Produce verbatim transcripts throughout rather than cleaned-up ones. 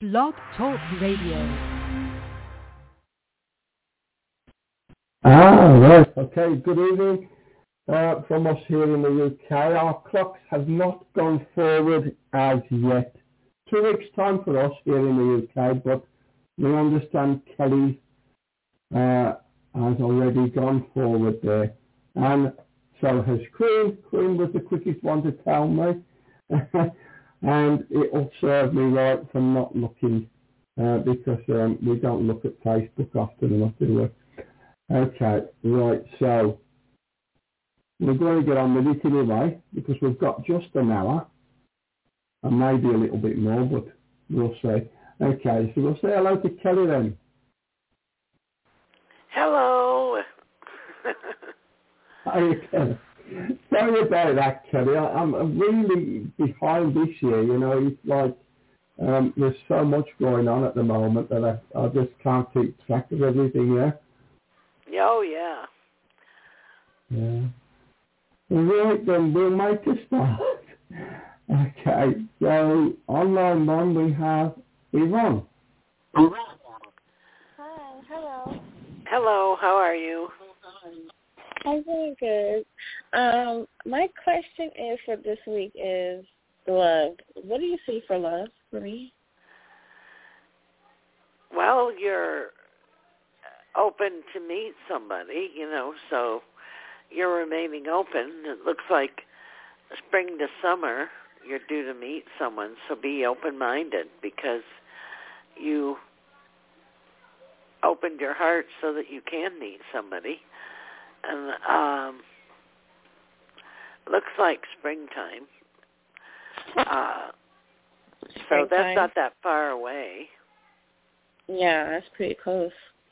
Blog Talk Radio. Ah, right. Okay, good evening uh, from us here in the U K. Our clocks have not gone forward as yet. Two weeks' time for us here in the U K, but we understand Kelly uh, has already gone forward there. And so has Queen. Queen was the quickest one to tell me. And it'll serve me right for not looking uh, because um, we don't look at Facebook often enough, do we? Okay, right, so we're going to get on with it anyway because we've got just an hour and maybe a little bit more, but we'll see. Okay, so we'll say hello to Kelly then. Hello. Hi, Kelly. Sorry about that, Kelly. I, I'm really behind this year, you know, it's like um, there's so much going on at the moment that I, I just can't keep track of everything, yeah? Oh, yeah. Yeah. Right, then we'll make a start. Okay, so on line one we have Yvonne. Hi, hello. Hello, how are you? I'm doing good. Um, my question is for this week is love. What do you see for love for me? Well, you're open to meet somebody, you know, so you're remaining open. It looks like spring to summer you're due to meet someone, so be open-minded because you opened your heart so that you can meet somebody. And um, looks like springtime. Uh, so Springtime. that's not that far away. Yeah, that's pretty close.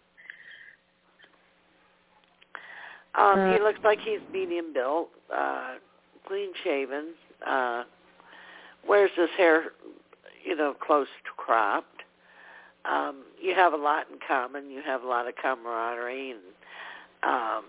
Um, Uh, he looks like he's medium built, uh, clean shaven, uh, wears his hair, you know, close to cropped. Um, you have a lot in common. You have a lot of camaraderie, and um,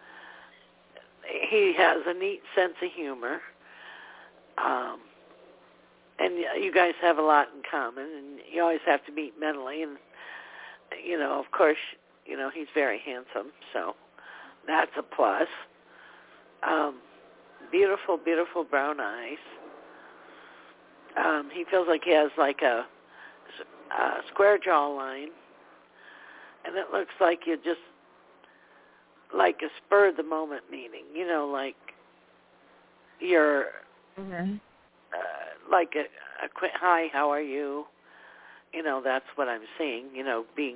he has a neat sense of humor. Um, and you guys have a lot in common, and you always have to meet mentally. And, you know, of course, you know, he's very handsome, so that's a plus. Um, beautiful, beautiful brown eyes. Um, he feels like he has like a, a square jawline, and it looks like you just like a spur of the moment meeting. You know, like you're mm-hmm. uh, like a, a quick hi, how are you? You know, that's what I'm seeing. You know, being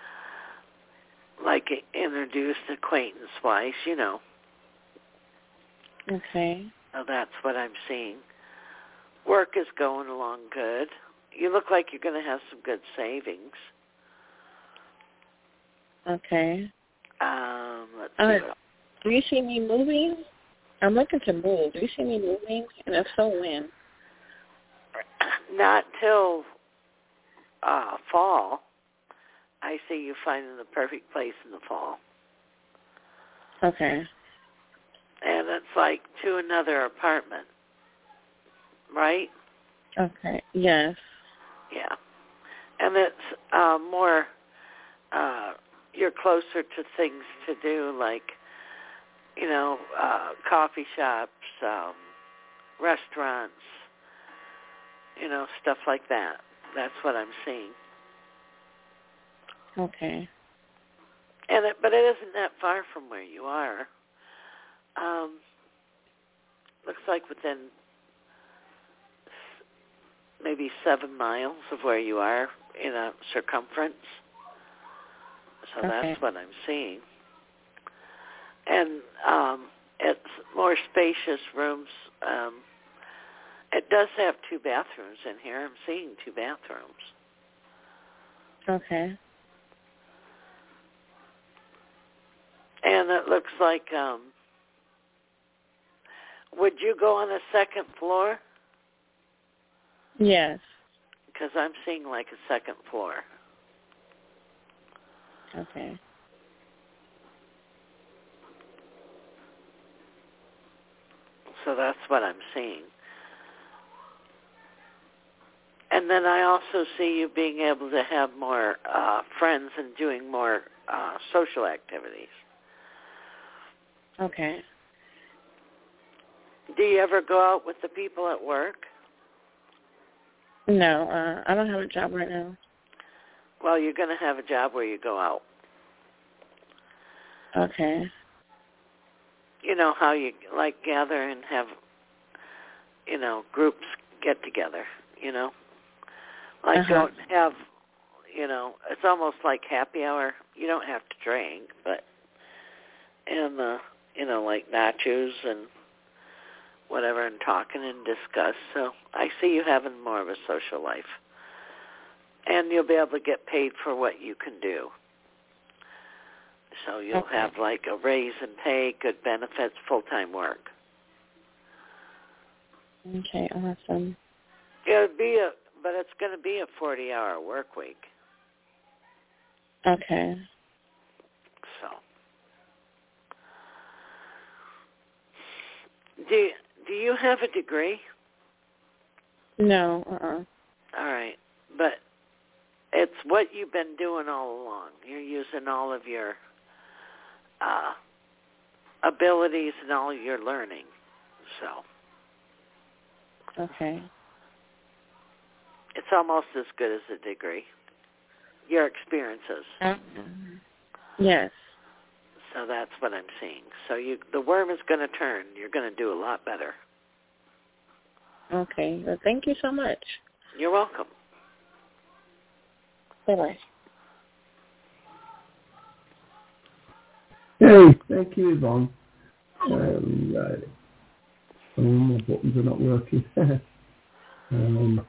like introduced acquaintance-wise, you know. Okay. So that's what I'm seeing. Work is going along good. You look like you're going to have some good savings. Okay. Um, let's Uh, see. What do you see me moving? I'm looking to move. Do you see me moving? And if so, when? Not till uh, fall. I see you finding the perfect place in the fall. Okay. And it's like to another apartment, right? Okay. Yes. Yeah. And it's uh, more, uh, you're closer to things to do, like, you know, uh, coffee shops, um, restaurants, you know, stuff like that. That's what I'm seeing. Okay. And it, but it isn't that far from where you are. Um, looks like within maybe seven miles of where you are in a circumference. So Okay. that's what I'm seeing. And um, it's more spacious rooms. Um, it does have two bathrooms in here. I'm seeing two bathrooms. Okay. And it looks like, um, would you go on the second floor? Yes. Because I'm seeing like a second floor. Okay. So that's what I'm seeing. And then I also see you being able to have more uh, friends and doing more uh, social activities. Okay. Do you ever go out with the people at work? No, uh, I don't have a job right now. Well, you're going to have a job where you go out. Okay. You know how you, like, gather and have, you know, groups get together, you know? Like, uh-huh. don't have, you know, it's almost like happy hour. You don't have to drink, but, and, uh, you know, like nachos and whatever, and talking and discuss. So I see you having more of a social life. And you'll be able to get paid for what you can do. So you'll okay. have like a raise in pay, good benefits, full-time work. Okay, awesome. It'll be a, but it's going to be a forty-hour work week. Okay. So, do do you have a degree? No. Uh. Uh-uh. All right, but it's what you've been doing all along. You're using all of your uh, abilities and all your learning. So. Okay. It's almost as good as a degree. Your experiences. Uh, yes. So that's what I'm seeing. So you, the worm is going to turn. You're going to do a lot better. Okay. Well, thank you so much. You're welcome. Bye-bye. Hey, thank you, Yvonne. Um, right. Oh, my buttons are not working. um,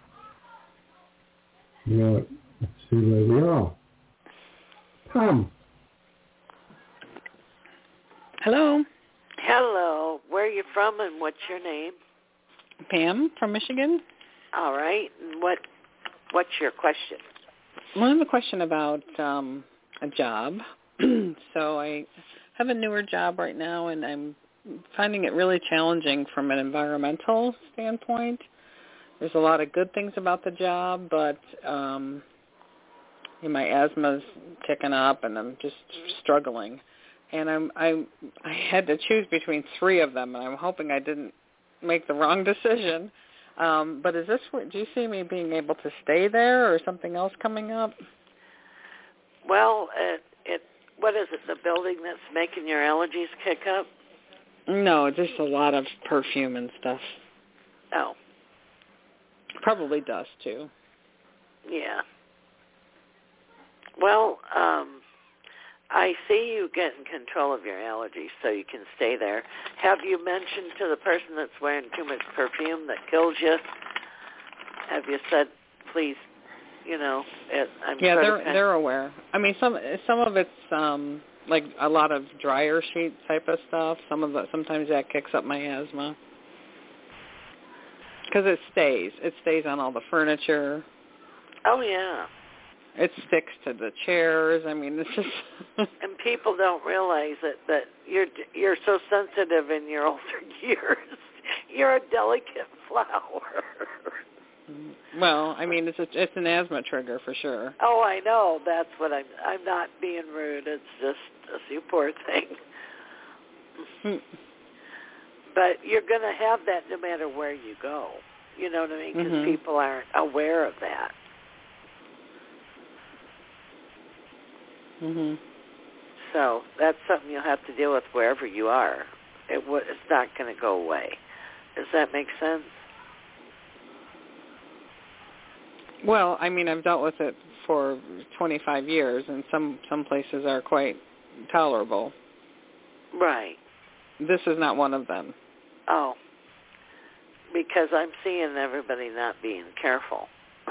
right, let's see where we are. Pam. Hello. Hello. Where are you from and what's your name? Pam from Michigan. All right. And what what's your question? Well, I have a question about um, a job. So I have a newer job right now, and I'm finding it really challenging from an environmental standpoint. There's a lot of good things about the job, but um, you know, my asthma's kicking up, and I'm just struggling. And I'm I I had to choose between three of them, and I'm hoping I didn't make the wrong decision. Um, but is this? Do you see me being able to stay there, or something else coming up? Well, it, it what is it? The building that's making your allergies kick up? No, just a lot of perfume and stuff. Oh. Probably dust too. Yeah. Well, um, I see you getting control of your allergies so you can stay there. Have you mentioned to the person that's wearing too much perfume that kills you? Have you said, please, you know, it, I'm yeah, sort they're of kind they're aware. I mean, some some of it's um, like a lot of dryer sheet type of stuff. Some of it, sometimes that kicks up my asthma because it stays. It stays on all the furniture. Oh yeah. It sticks to the chairs. I mean, it's just. And people don't realize that that you're you're so sensitive in your older years. You're a delicate flower. Well, I mean, it's a, it's an asthma trigger for sure. Oh, I know. That's what I'm. I'm not being rude. It's just a you poor thing. But you're going to have that no matter where you go. You know what I mean? Because mm-hmm. people aren't aware of that. Mhm. So that's something you'll have to deal with wherever you are. It w- it's not going to go away. Does that make sense? Well, I mean, I've dealt with it for twenty-five years, and some some places are quite tolerable. Right. This is not one of them. Oh. Because I'm seeing everybody not being careful.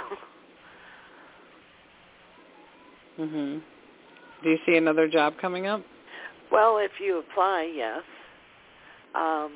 Mhm. Do you see another job coming up? Well, if you apply, yes. Um,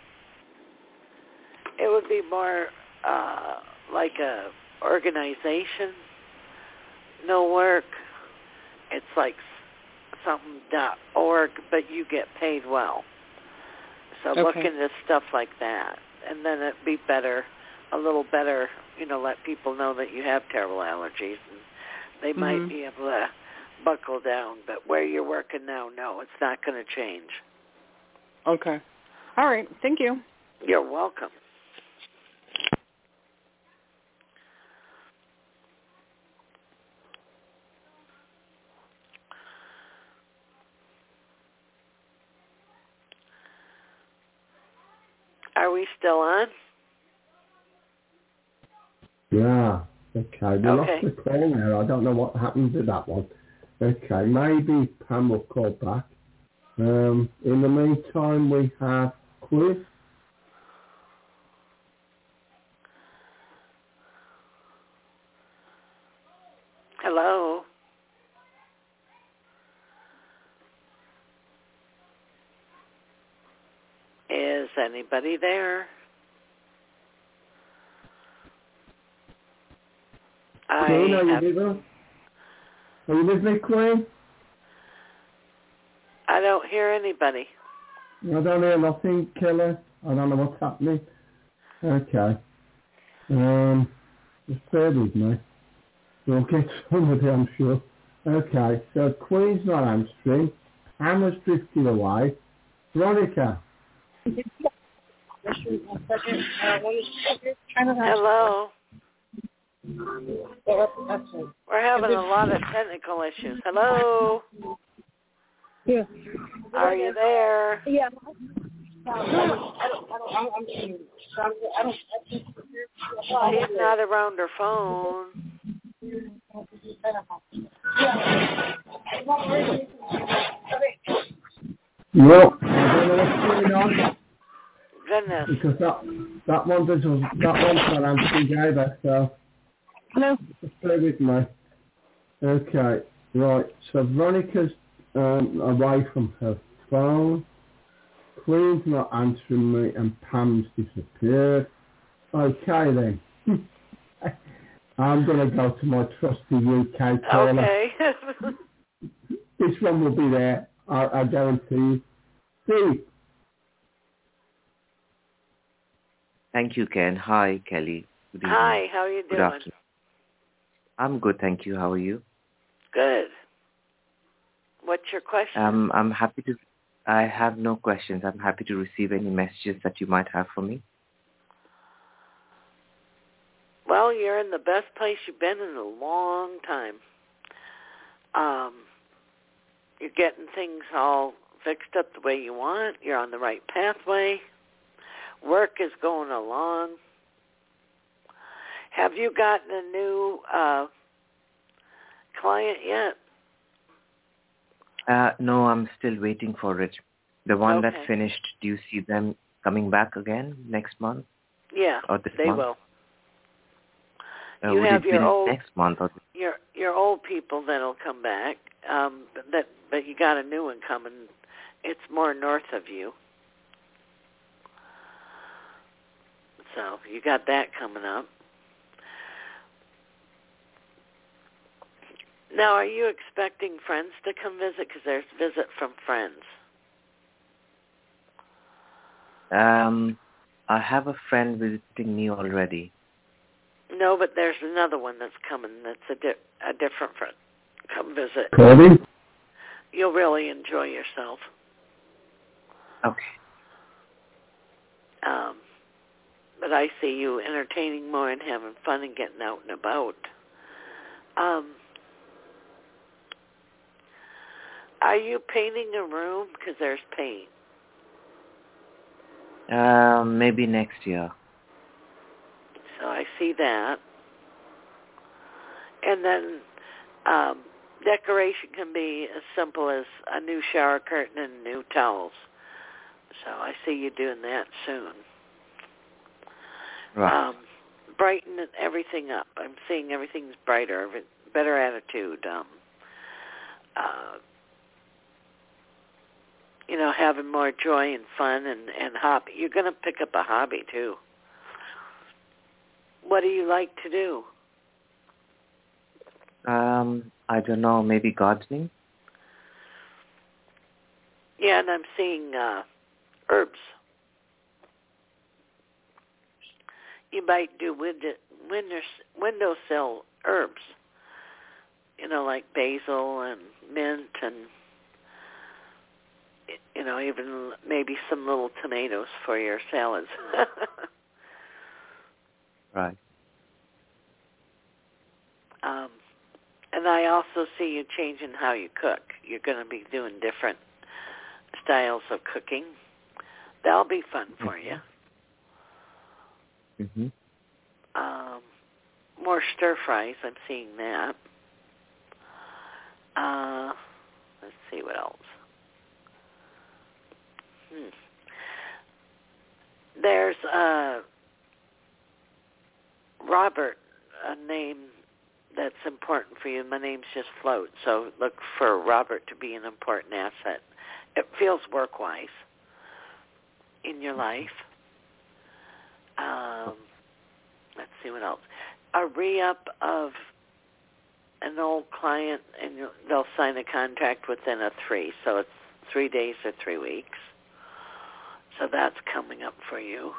it would be more uh, like a organization, no work. It's like something dot org, but you get paid well. So okay. look into stuff like that, and then it'd be better a little better, you know, let people know that you have terrible allergies, and they mm-hmm. might be able to buckle down. But where you're working now, no, it's not going to change. Okay. All right. Thank you. You're welcome. Are we still on? Yeah. Okay. We lost Okay. the call there. I don't know what happened to that one. Okay. Maybe Pam will call back. Um, in the meantime, we have Quiz. Hello. Is anybody there? Queen, I are you have, with us? Are you with me, Queen? I don't hear anybody. I don't hear nothing, Killer. I don't know what's happening. Okay. Um, just bear with me. We'll get somebody, I'm sure. Okay, so Queen's not answering. Hammer's drifted away. Veronica. Hello. We're having a lot of technical issues. Hello. Yeah. Are you there? Yeah. I'm She's not around her phone. Yep. I don't know what's going on. Goodness. Because that that one doesn't that one's not answering either, so Hello. just bear with me. Okay, right. So Veronica's um, away from her phone. Queen's not answering me, and Pam's disappeared. Okay then. I'm gonna go to my trusty U K caller. Okay. This one will be there. I, I guarantee you. Steve. Thank you, Ken. Hi, Kelly. Good evening. Hi, how are you Good doing? afternoon. I'm good, thank you. How are you? Good. What's your question? Um, I'm happy to. I have no questions. I'm happy to receive any messages that you might have for me. Well, you're in the best place you've been in a long time. Um, you're getting things all fixed up the way you want. You're on the right pathway. Work is going along. Have you gotten a new uh, client yet? Uh, no, I'm still waiting for it. The one Okay. that finished, do you see them coming back again next month? Yeah, Or this they month? will. Uh, You would have it your be old next month or your your old people that'll come back. Um, but that but you got a new one coming. It's more north of you, so you got that coming up. Now, are you expecting friends to come visit? Because there's visit from friends. Um, I have a friend visiting me already. No, but there's another one that's coming. That's a di- a different friend. Come visit. Cody? You'll really enjoy yourself. Okay. Um, but I see you entertaining more and having fun and getting out and about. Um, are you painting a room? Because there's paint. Uh, maybe next year. So I see that. And then um, decoration can be as simple as a new shower curtain and new towels. So I see you doing that soon. Right. Um, brighten everything up. I'm seeing everything's brighter, better attitude. Um, uh, you know, having more joy and fun and, and hobby. You're going to pick up a hobby, too. What do you like to do? Um, I don't know, maybe gardening? Yeah, and I'm seeing uh, herbs. you might do window, window, windowsill herbs, you know, like basil and mint and, you know, even maybe some little tomatoes for your salads. Right. Um, and I also see you changing how you cook. You're going to be doing different styles of cooking. That'll be fun for you. Mm-hmm. Um, more stir fries. I'm seeing that. Uh, let's see what else. Hmm. There's uh, Robert, a name that's important for you. My name's just Float, so look for Robert to be an important asset. It feels work-wise in your life. Um, let's see what else. A re-up of an old client, and you'll, they'll sign a contract within a three, so it's three days or three weeks. So that's coming up for you.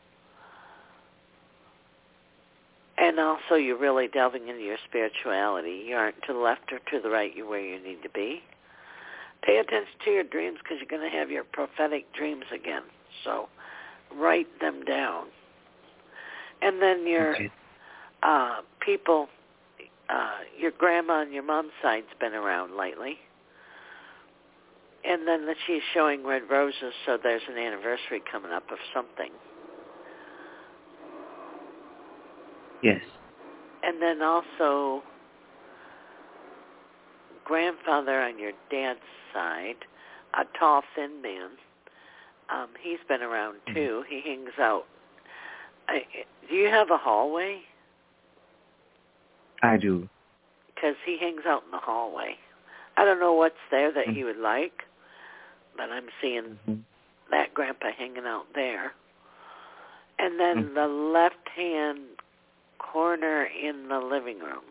And also you're really delving into your spirituality. You aren't to the left or to the right. You're where you need to be. Pay attention to your dreams because you're going to have your prophetic dreams again. So write them down. And then your Okay. uh, people, uh, your grandma on your mom's side's been around lately. And then that she's showing red roses, so there's an anniversary coming up of something. Yes. And then also grandfather on your dad's side, a tall, thin man. Um, he's been around too. Mm-hmm. He hangs out. I, do you have a hallway? I do. Because he hangs out in the hallway. I don't know what's there that mm-hmm. he would like, but I'm seeing mm-hmm. that grandpa hanging out there. And then mm-hmm. the left-hand corner in the living room.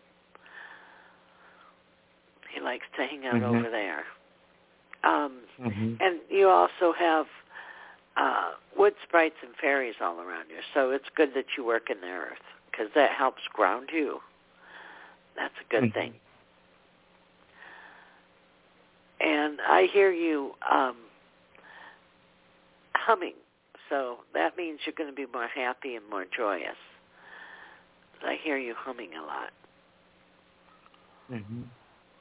He likes to hang out mm-hmm. over there. Um, mm-hmm. And you also have uh, wood sprites and fairies all around you, so it's good that you work in the earth because that helps ground you. That's a good mm-hmm. thing. And I hear you um, humming, so that means you're going to be more happy and more joyous. I hear you humming a lot. Mm-hmm.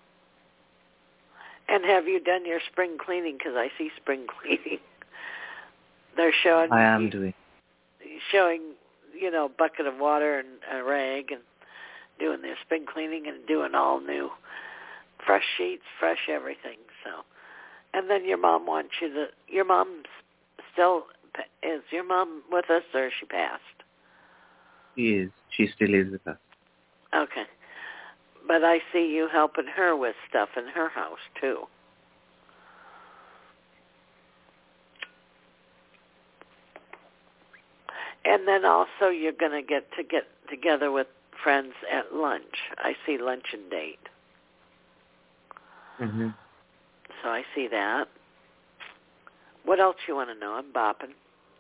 And have you done your spring cleaning? Because I see spring cleaning. They're showing. I am you, doing. Showing, you know, bucket of water and a rag and doing their spring cleaning and doing all new, fresh sheets, fresh everything. So, and then your mom wants you to. Your mom's still is your mom with us, or is she passed? She is. She still is with us. Okay. But I see you helping her with stuff in her house, too. And then also you're going to get to get together with friends at lunch. I see luncheon date. Mm-hmm. So I see that. What else you want to know? I'm bopping.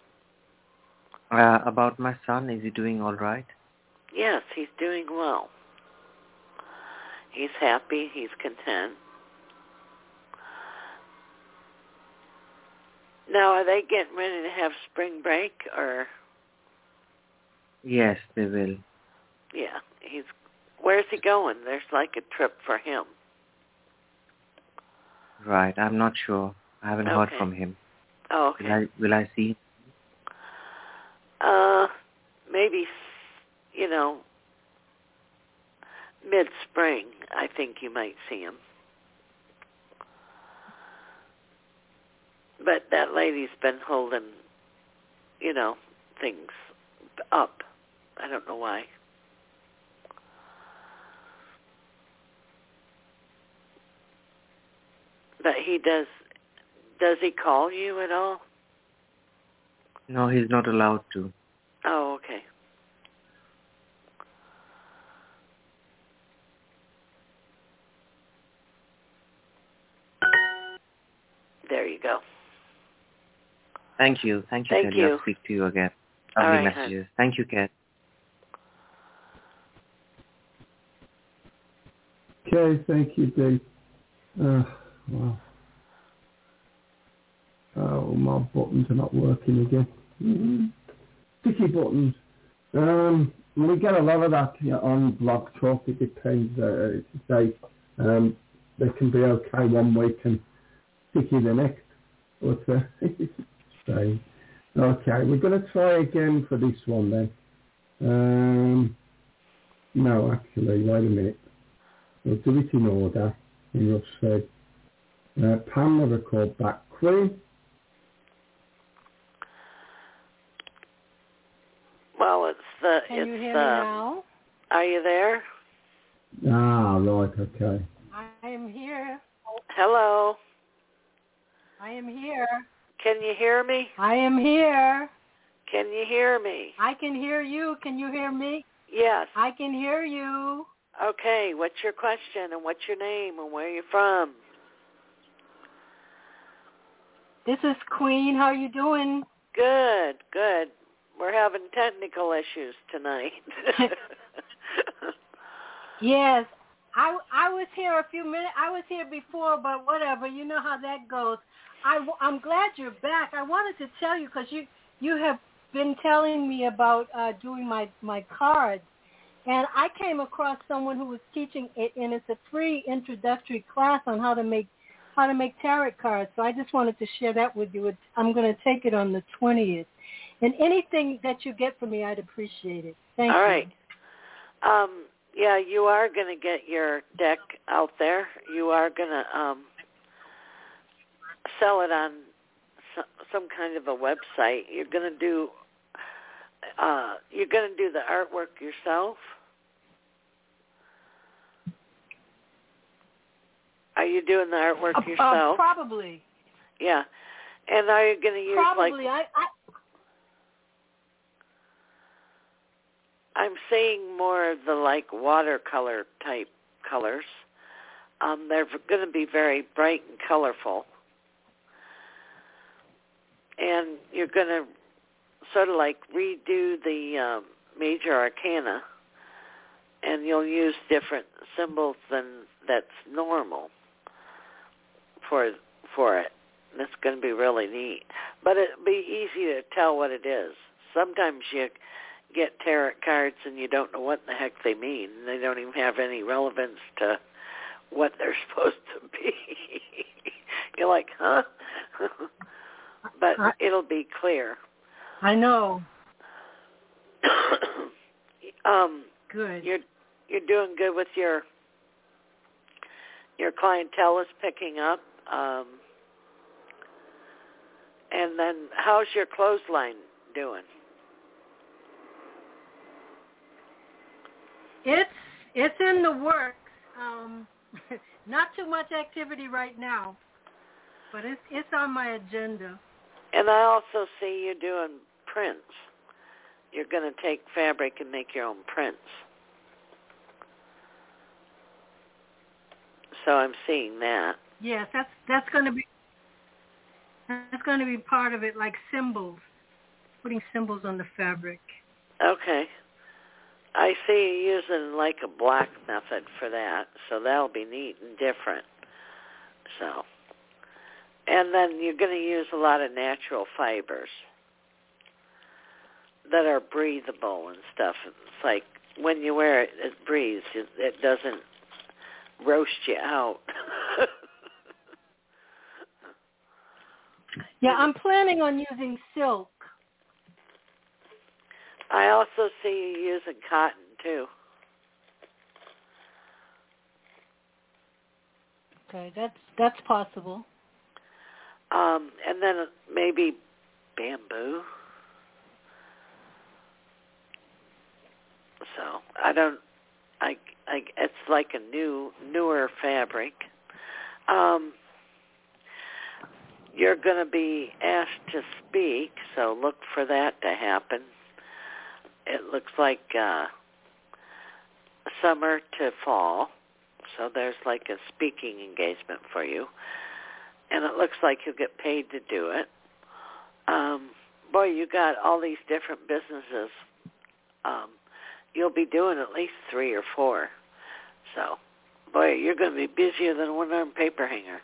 Uh, about my son, is he doing all right? Yes, he's doing well. He's happy. He's content. Now, are they getting ready to have spring break, or? Yes, they will. Yeah, he's. Where's he going? There's like a trip for him. Right, I'm not sure. I haven't okay. heard from him. Oh, okay. Will I, will I see him? Uh, maybe, you know, mid-spring, I think you might see him. But that lady's been holding, you know, things up. I don't know why. But he does, does he call you at all? No, he's not allowed to. Oh, okay. There you go. Thank you. Thank you, Thank Kelly. you. I'll speak to you again. Lovely All right, messages. Hon. Thank you, Kat. Okay, thank you, Dee. Uh, wow. Oh, my buttons are not working again. Mm-hmm. Sticky buttons. Um, we get a lot of that yeah, on Blog Talk. It depends. Uh, they, um, they can be okay one week and sticky the next. But uh, it's strange. Okay, we're going to try again for this one then. Um, no, actually, wait a minute. We'll do it in order. And you'll say, uh, Pam never called back. Queen? Well, it's the... Can it's you hear the, me now? Are you there? Ah, right, okay. I am here. Hello? I am here. Can you hear me? I am here. Can you hear me? I can hear you. Can you hear me? Yes. I can hear you. Okay, what's your question and what's your name and where are you from? This is Queen. How are you doing? Good, good. We're having technical issues tonight. Yes. I, I was here a few minutes. I was here before, but whatever. You know how that goes. I, I'm glad you're back. I wanted to tell you because you, you have been telling me about uh, doing my, my cards. And I came across someone who was teaching it, and it's a free introductory class on how to make how to make tarot cards. So I just wanted to share that with you. I'm going to take it on the twentieth. And anything that you get from me, I'd appreciate it. Thank All you. right. Um, yeah, you are going to get your deck out there. You are going to um, sell it on some, some kind of a website. You're going to do uh, you're going to do the artwork yourself. Are you doing the artwork Uh, yourself? Uh, probably. Yeah. And are you going to use Probably. like... I, I I'm seeing more of the like watercolor type colors. Um, they're going to be very bright and colorful. And you're going to sort of like redo the um, major arcana, and you'll use different symbols than that's normal for for it. And it's going to be really neat. But it'll be easy to tell what it is. Sometimes you get tarot cards and you don't know what the heck they mean. They don't even have any relevance to what they're supposed to be. You're like, huh? But it'll be clear. I know. um, Good. You're you're doing good with your your clientele is picking up. Um, and then how's your clothesline doing? It's it's in the works. Um, not too much activity right now, but it's it's on my agenda. And I also see you doing prints. You're going to take fabric and make your own prints. So I'm seeing that. Yes, that's that's going to be that's going to be part of it, like symbols, putting symbols on the fabric. Okay. I see you using like a black method for that, so that'll be neat and different. So, and then you're going to use a lot of natural fibers that are breathable and stuff. It's like when you wear it, it breathes. It, it doesn't roast you out. Yeah, I'm planning on using silk. I also see you using cotton, too. Okay, that's that's possible. Um, and then maybe bamboo. So I don't. I. I. It's like a new, newer fabric. Um, you're going to be asked to speak, so look for that to happen. It looks like uh, summer to fall, so there's like a speaking engagement for you. And it looks like you'll get paid to do it. Um, boy, you got all these different businesses. Um, you'll be doing at least three or four. So Boy, you're going to be busier than a one-armed paper hanger.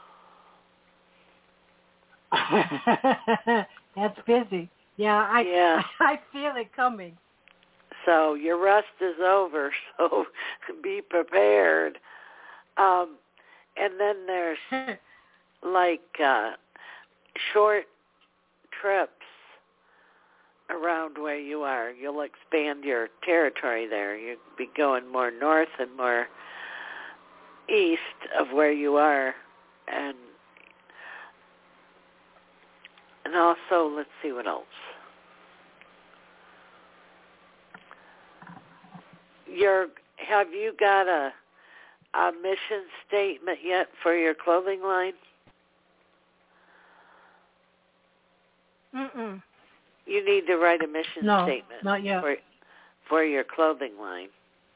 That's busy. Yeah, I yeah. I feel it coming. So your rust is over, so be prepared. Um, and then there's like uh, short trips around where you are. You'll expand your territory there. You'll be going more north and more east of where you are. And and also, let's see what else. Your, have you got a, a mission statement yet for your clothing line? Mm-mm. You need to write a mission no, statement not yet. For, for your clothing line.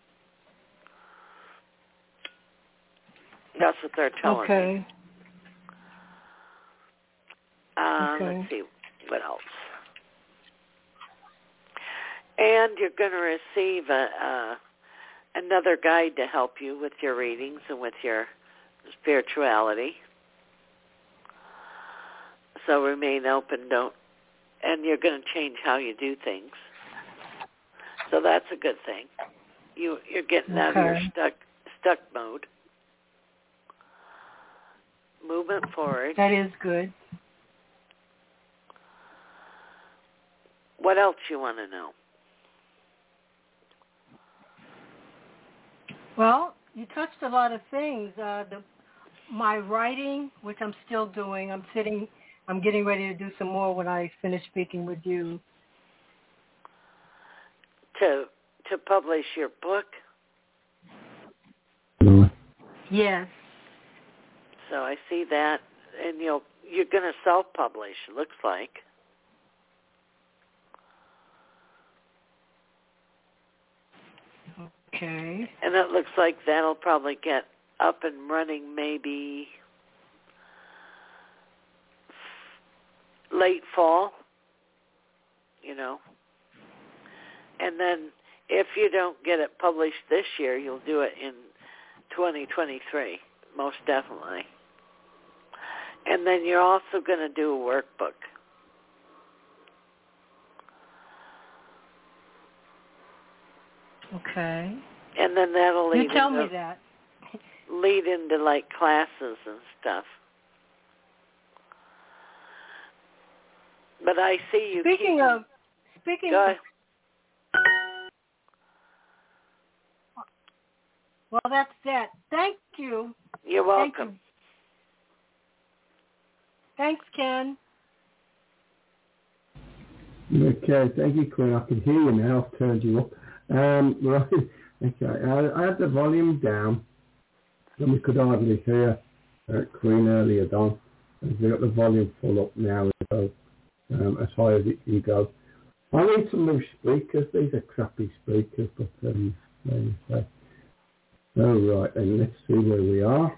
That's what they're telling okay. me. Uh, okay. Let's see what else. And you're going to receive a, uh, another guide to help you with your readings and with your spirituality. So remain open, don't, and you're going to change how you do things. So that's a good thing. You, you're getting okay. out of your stuck stuck mode. Movement forward. That is good. What else you want to know? Well, you touched a lot of things. Uh, the, my writing, which I'm still doing, I'm sitting, I'm getting ready to do some more when I finish speaking with you. To to publish your book? Yes. So I see that, and you'll you're going to self-publish. It looks like. Okay. And it looks like that'll probably get up and running maybe late fall, you know. And then if you don't get it published this year, you'll do it in twenty twenty-three, most definitely. And then you're also going to do a workbook. Okay. And then that'll lead You tell into, me that. lead into like classes and stuff. But I see you. Speaking keep, of, speaking go of. ahead. Well, that's that. Thank you. You're welcome. Thank you. Thanks, Ken. Okay, thank you, Quinn. I can hear you now. I've turned you up. Um, right. Okay, I, I had the volume down, and we could hardly hear uh, Quinn earlier on. And we got the volume full up now, so um, as high as it can go. I need some new speakers. These are crappy speakers, but um, there you go. All right, then let's see where we are.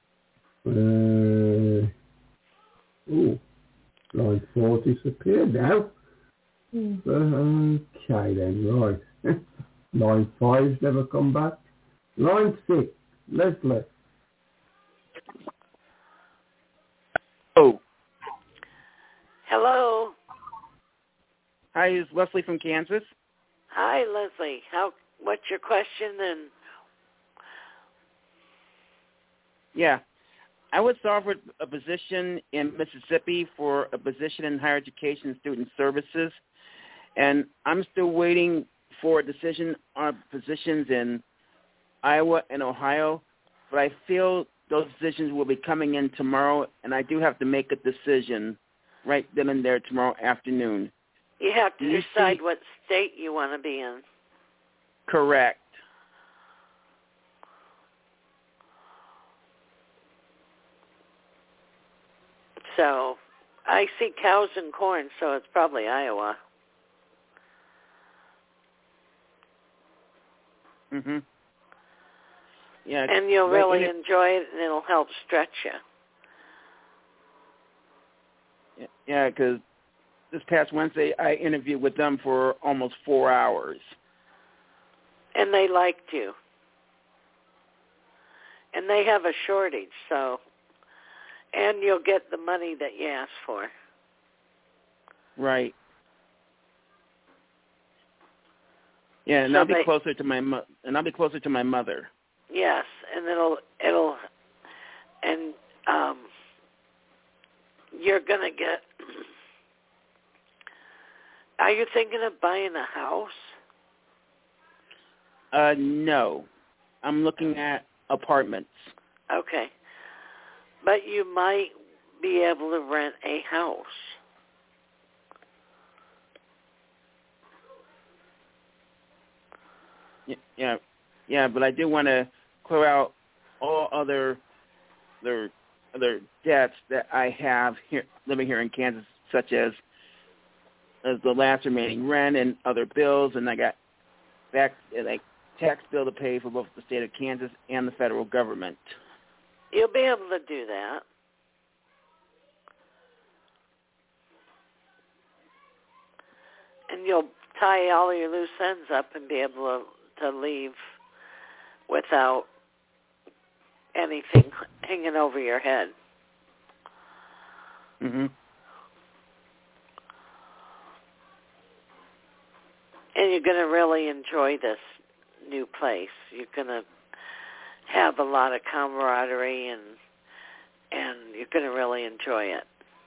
Uh, oh, line four disappeared now. Mm. Okay then, right. Line five's never come back. Line six, Leslie. Oh. Hello. Hi, it's Leslie from Kansas. Hi, Leslie. How? What's your question? And yeah, I was offered a position in Mississippi for a position in higher education student services, and I'm still waiting for a decision on positions in Iowa and Ohio, but I feel those decisions will be coming in tomorrow, and I do have to make a decision right then and there tomorrow afternoon. You have to you decide see, what state you want to be in. Correct. So I see cows and corn, so it's probably Iowa. Mhm. Yeah. And you'll right really it, enjoy it, and it'll help stretch you. Yeah, because this past Wednesday I interviewed with them for almost four hours. And they liked you. and they have a shortage, so, and you'll get the money that you ask for. Right. Yeah, and so I'll be they, closer to my mo- and I'll be closer to my mother. Yes, and it'll it'll and um, you're gonna get. Are you thinking of buying a house? Uh, no, I'm looking at apartments. Okay, but you might be able to rent a house. Yeah, yeah, but I do want to clear out all other, other, other debts that I have here, living here in Kansas, such as, as the last remaining rent and other bills, and I got back like tax bill to pay for both the state of Kansas and the federal government. You'll be able to do that. And you'll tie all your loose ends up and be able to, to leave without anything hanging over your head. Mm-hmm. And you're going to really enjoy this new place. You're going to have a lot of camaraderie, and and you're going to really enjoy it.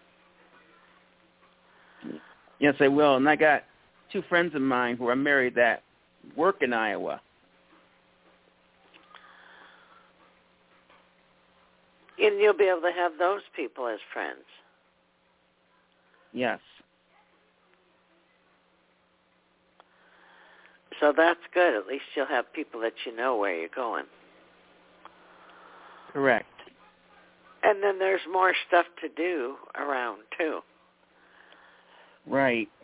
Yes, I will. And I got two friends of mine who are married that work in Iowa. And you'll be able to have those people as friends. Yes. So that's good. At least you'll have people that you know where you're going. Correct. And then there's more stuff to do around, too. Right.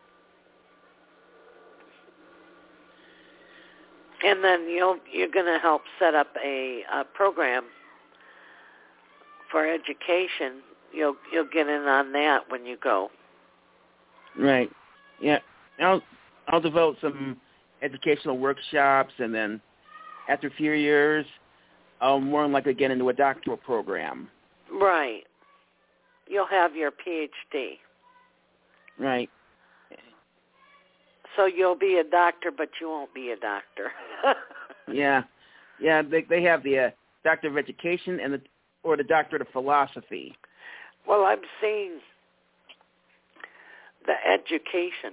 And then you'll, you're going to help set up a, a program for education. You'll you'll get in on that when you go. Right. Yeah. I'll I'll develop some educational workshops, and then after a few years, I'll more than likely get into a doctoral program. Right. You'll have your P H D. Right. So you'll be a doctor, but you won't be a doctor. Yeah. Yeah. They they have the uh, Doctor of Education and the or the Doctorate of Philosophy. Well, I'm seeing the education.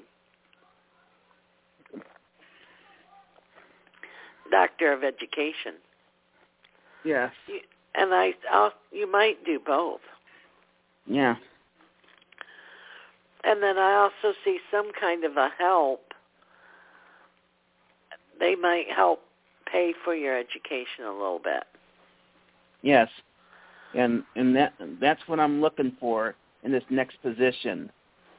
Doctor of Education. Yes. You, and I, I'll, you might do both. Yeah. And then I also see some kind of a help. They might help pay for your education a little bit. Yes. And and that that's what I'm looking for in this next position.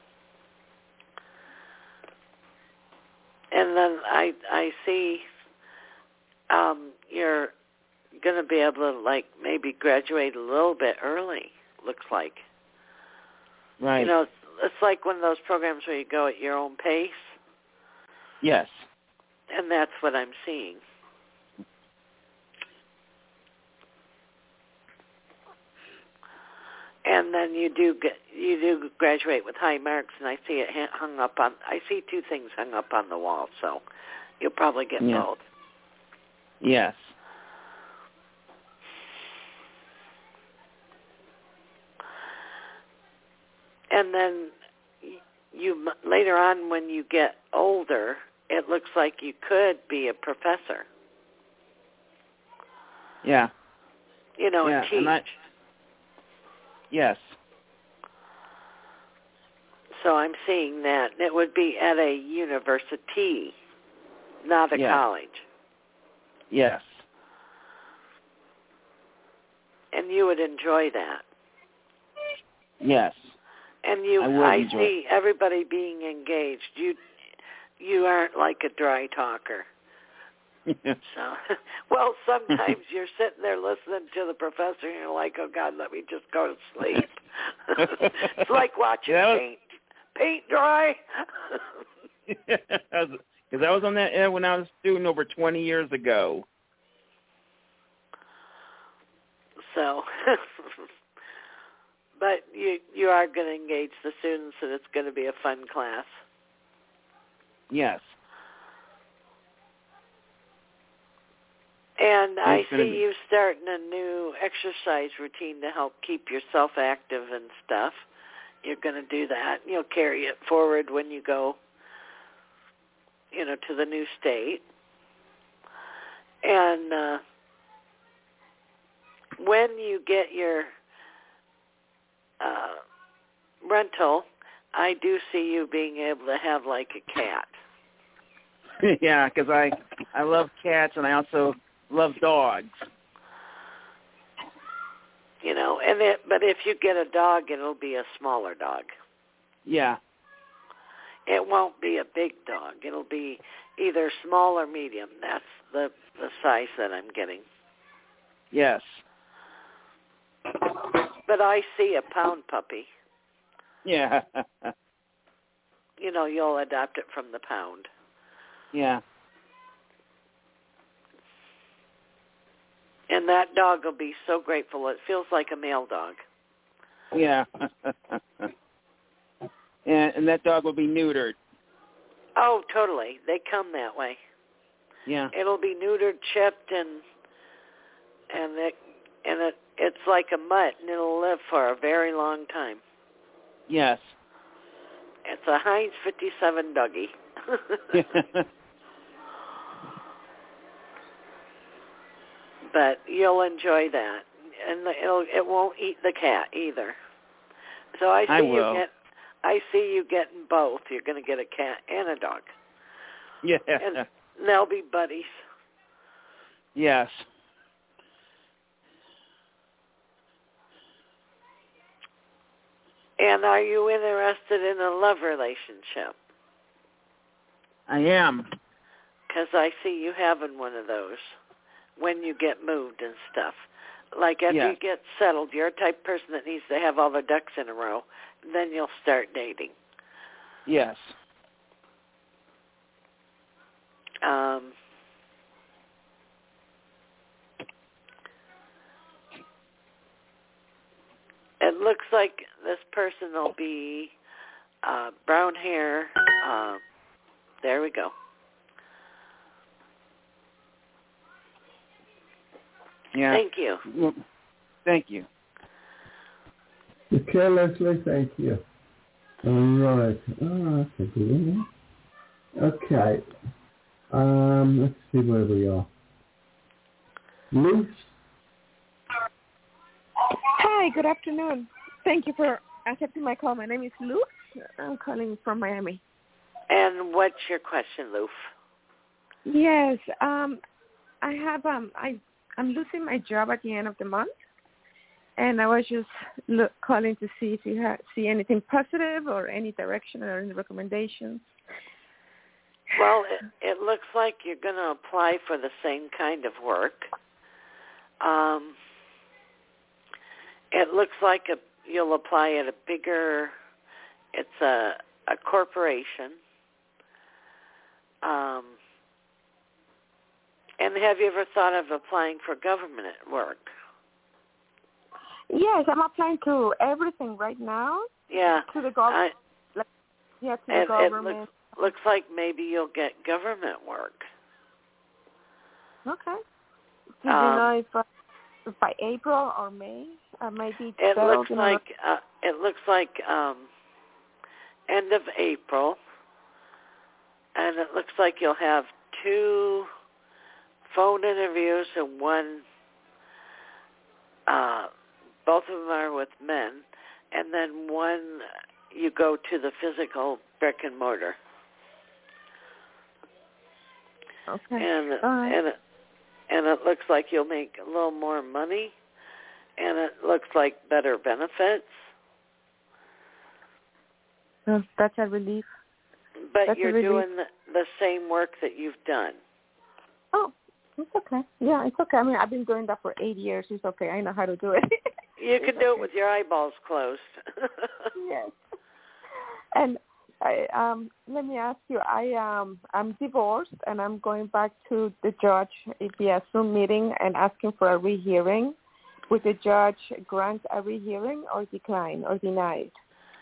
And then I I see um, you're going to be able to, like, maybe graduate a little bit early, looks like. Right. You know, it's, it's like one of those programs where you go at your own pace. Yes. And that's what I'm seeing. And then you do get, you do graduate with high marks, and I see it hung up on. I see two things hung up on the wall, so you'll probably get Yeah. both. Yes. And then you later on, when you get older, it looks like you could be a professor. Yeah. You know, yeah. and teach. And I, yes. So I'm seeing that. It would be at a university, not a yeah. college. Yes. And you would enjoy that. Yes. And you, I, would I enjoy see everybody being engaged. You, you aren't like a dry talker. So, well, sometimes you're sitting there listening to the professor, and you're like, "Oh God, let me just go to sleep." It's like watching yeah, was, paint paint dry. Because I was on that end when I was a student over twenty years ago. So, but you you are going to engage the students, and it's going to be a fun class. Yes. And I It's gonna see be- you starting a new exercise routine to help keep yourself active and stuff. You're going to do that. You'll carry it forward when you go, you know, to the new state. And uh, when you get your uh, rental, I do see you being able to have like a cat. Yeah, because I, I love cats and I also love dogs. You know, and it, but if you get a dog, it'll be a smaller dog. Yeah. It won't be a big dog. It'll be either small or medium. That's the, the size that I'm getting. Yes. But I see a pound puppy. Yeah. You know, you'll adopt it from the pound. Yeah. And that dog will be so grateful. It feels like a male dog. Yeah. and, and that dog will be neutered. Oh, totally. They come that way. Yeah. It'll be neutered, chipped, and and it and it it's like a mutt, and it'll live for a very long time. Yes. It's a Heinz fifty-seven doggy. But you'll enjoy that, and it'll it won't eat the cat either. So I see I you will. get, I see you getting both. You're going to get a cat and a dog. Yeah. And they'll be buddies. Yes. And are you interested in a love relationship? I am. Because I see you having one of those when you get moved and stuff. Like after Yes. you get settled, you're a type of person that needs to have all the ducks in a row. Then you'll start dating. Yes. Um, it looks like this person will be uh, brown hair. Uh, there we go. Yeah. Thank you. Well, thank you. Okay, Leslie, thank you. All right. Oh, that's a good one. Okay. Um, let's see where we are. Luce? Hi, good afternoon. Thank you for accepting my call. My name is Luz. I'm calling from Miami. And what's your question, Loof? Yes, um, I have um, I I'm losing my job at the end of the month, and I was just look, calling to see if you ha- see anything positive or any direction or any recommendations. Well, it, it looks like you're going to apply for the same kind of work. Um, it looks like a, you'll apply at a bigger, it's a, a corporation. Um, and have you ever thought of applying for government work? Yes, I'm applying to everything right now. Yeah. To the government. I, Yeah, to the it, it government. looks, looks like maybe you'll get government work. Okay. Do Um, you know if, uh, if by April or May, uh, maybe It settled looks in like uh, it looks like um, end of April, and it looks like you'll have two phone interviews and one. Uh, both of them are with men, and then one you go to the physical brick and mortar. Okay. And All right. and it, and it looks like you'll make a little more money, and it looks like better benefits. Oh, that's a relief. But That's a you're relief. doing the, the same work that you've done. Oh, it's okay. Yeah, it's okay. I mean, I've been doing that for eight years. It's okay. I know how to do it. You can It's do okay. it with your eyeballs closed. Yes. And I, um, let me ask you. I um, I'm divorced, and I'm going back to the judge via Zoom meeting and asking for a rehearing. would the judge grant a rehearing or decline or deny it?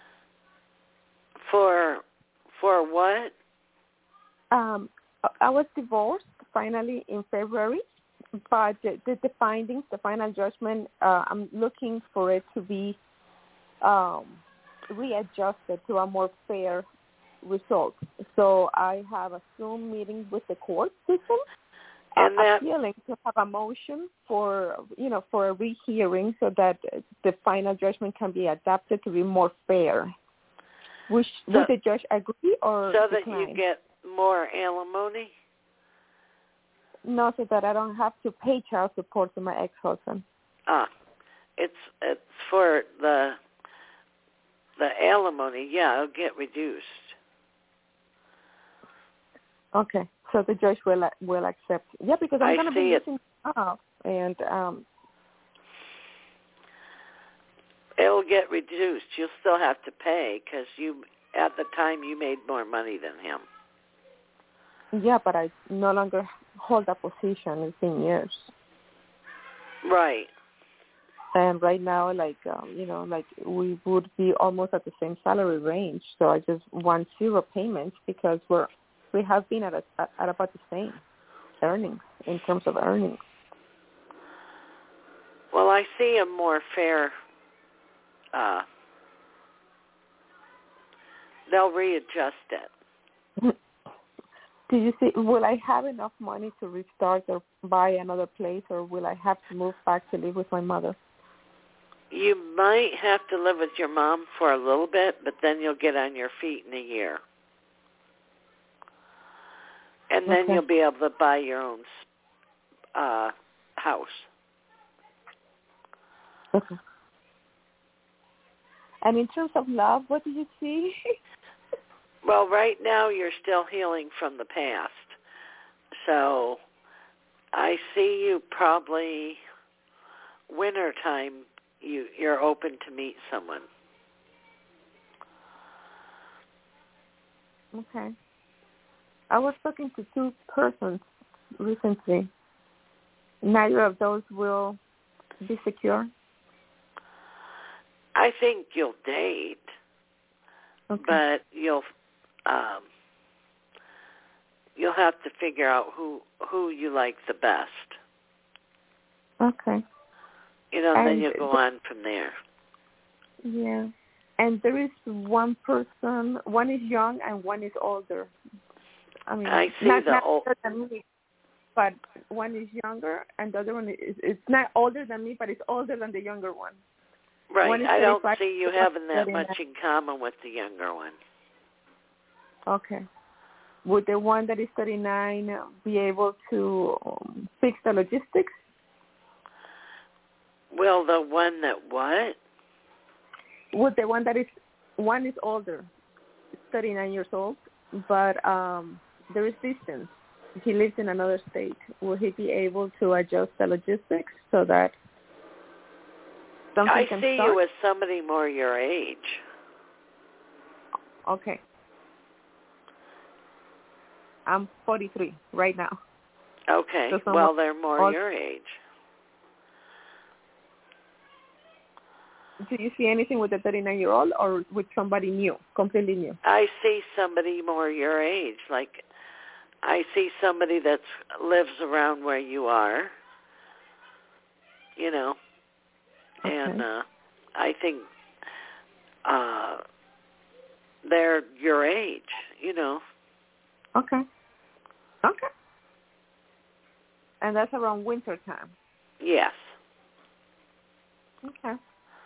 For for what? Um, I was divorced finally in February, but the, the, the findings, the final judgment, uh, I'm looking for it to be um, readjusted to a more fair result. So I have a Zoom meeting with the court system, and uh, that, appealing to have a motion for, you know, for a rehearing so that the final judgment can be adapted to be more fair. Which, so, would the judge agree or so decline? that you get more alimony? No, so that I don't have to pay child support to my ex-husband. Ah, it's it's for the the alimony. Yeah, it'll get reduced. Okay, so the judge will will accept. Yeah, because I'm going to be it. losing job, and um, it'll get reduced. You'll still have to pay because you at the time you made more money than him. Yeah, but I no longer hold that position. It's been years. Right. And right now, like, um, you know, like we would be almost at the same salary range. So I just want zero payments because we're, we have been at, a, at about the same earnings in terms of earnings. Well, I see a more fair, uh, they'll readjust it. Do you see, will I have enough money to restart or buy another place, or will I have to move back to live with my mother? You might have to live with your mom for a little bit, but then you'll get on your feet in a year. And then Okay. you'll be able to buy your own uh, house. Okay. And in terms of love, what do you see? Well, right now you're still healing from the past. So I see you probably wintertime, you, you're open to meet someone. Okay. I was talking to two persons recently. Neither of those will be secure. I think you'll date, Okay. but you'll um, you'll have to figure out who who you like the best. Okay. You know, and then you'll go on from there. Yeah. And there is one person, one is young and one is older. I mean, I see not, the not old. older than me, but one is younger and the other one is, it's not older than me, but it's older than the younger one. Right. One is I don't thirty-five, see you one is having that thirty-nine. much in common with the younger one. Okay. Would the one that is thirty-nine be able to um, fix the logistics? Will the one that what? Would the one that is, one is older, thirty-nine years old, but um, there is distance. He lives in another state. Will he be able to adjust the logistics so that something I can see start? you as somebody more your age. Okay. I'm forty-three right now. Okay. So Well, they're more all- your age. Do you see anything with a thirty-nine-year-old or with somebody new, completely new? I see somebody more your age. Like, I see somebody that lives around where you are, you know, Okay. and uh, I think uh, they're your age, you know. Okay. Okay. And that's around winter time. Yes. Okay.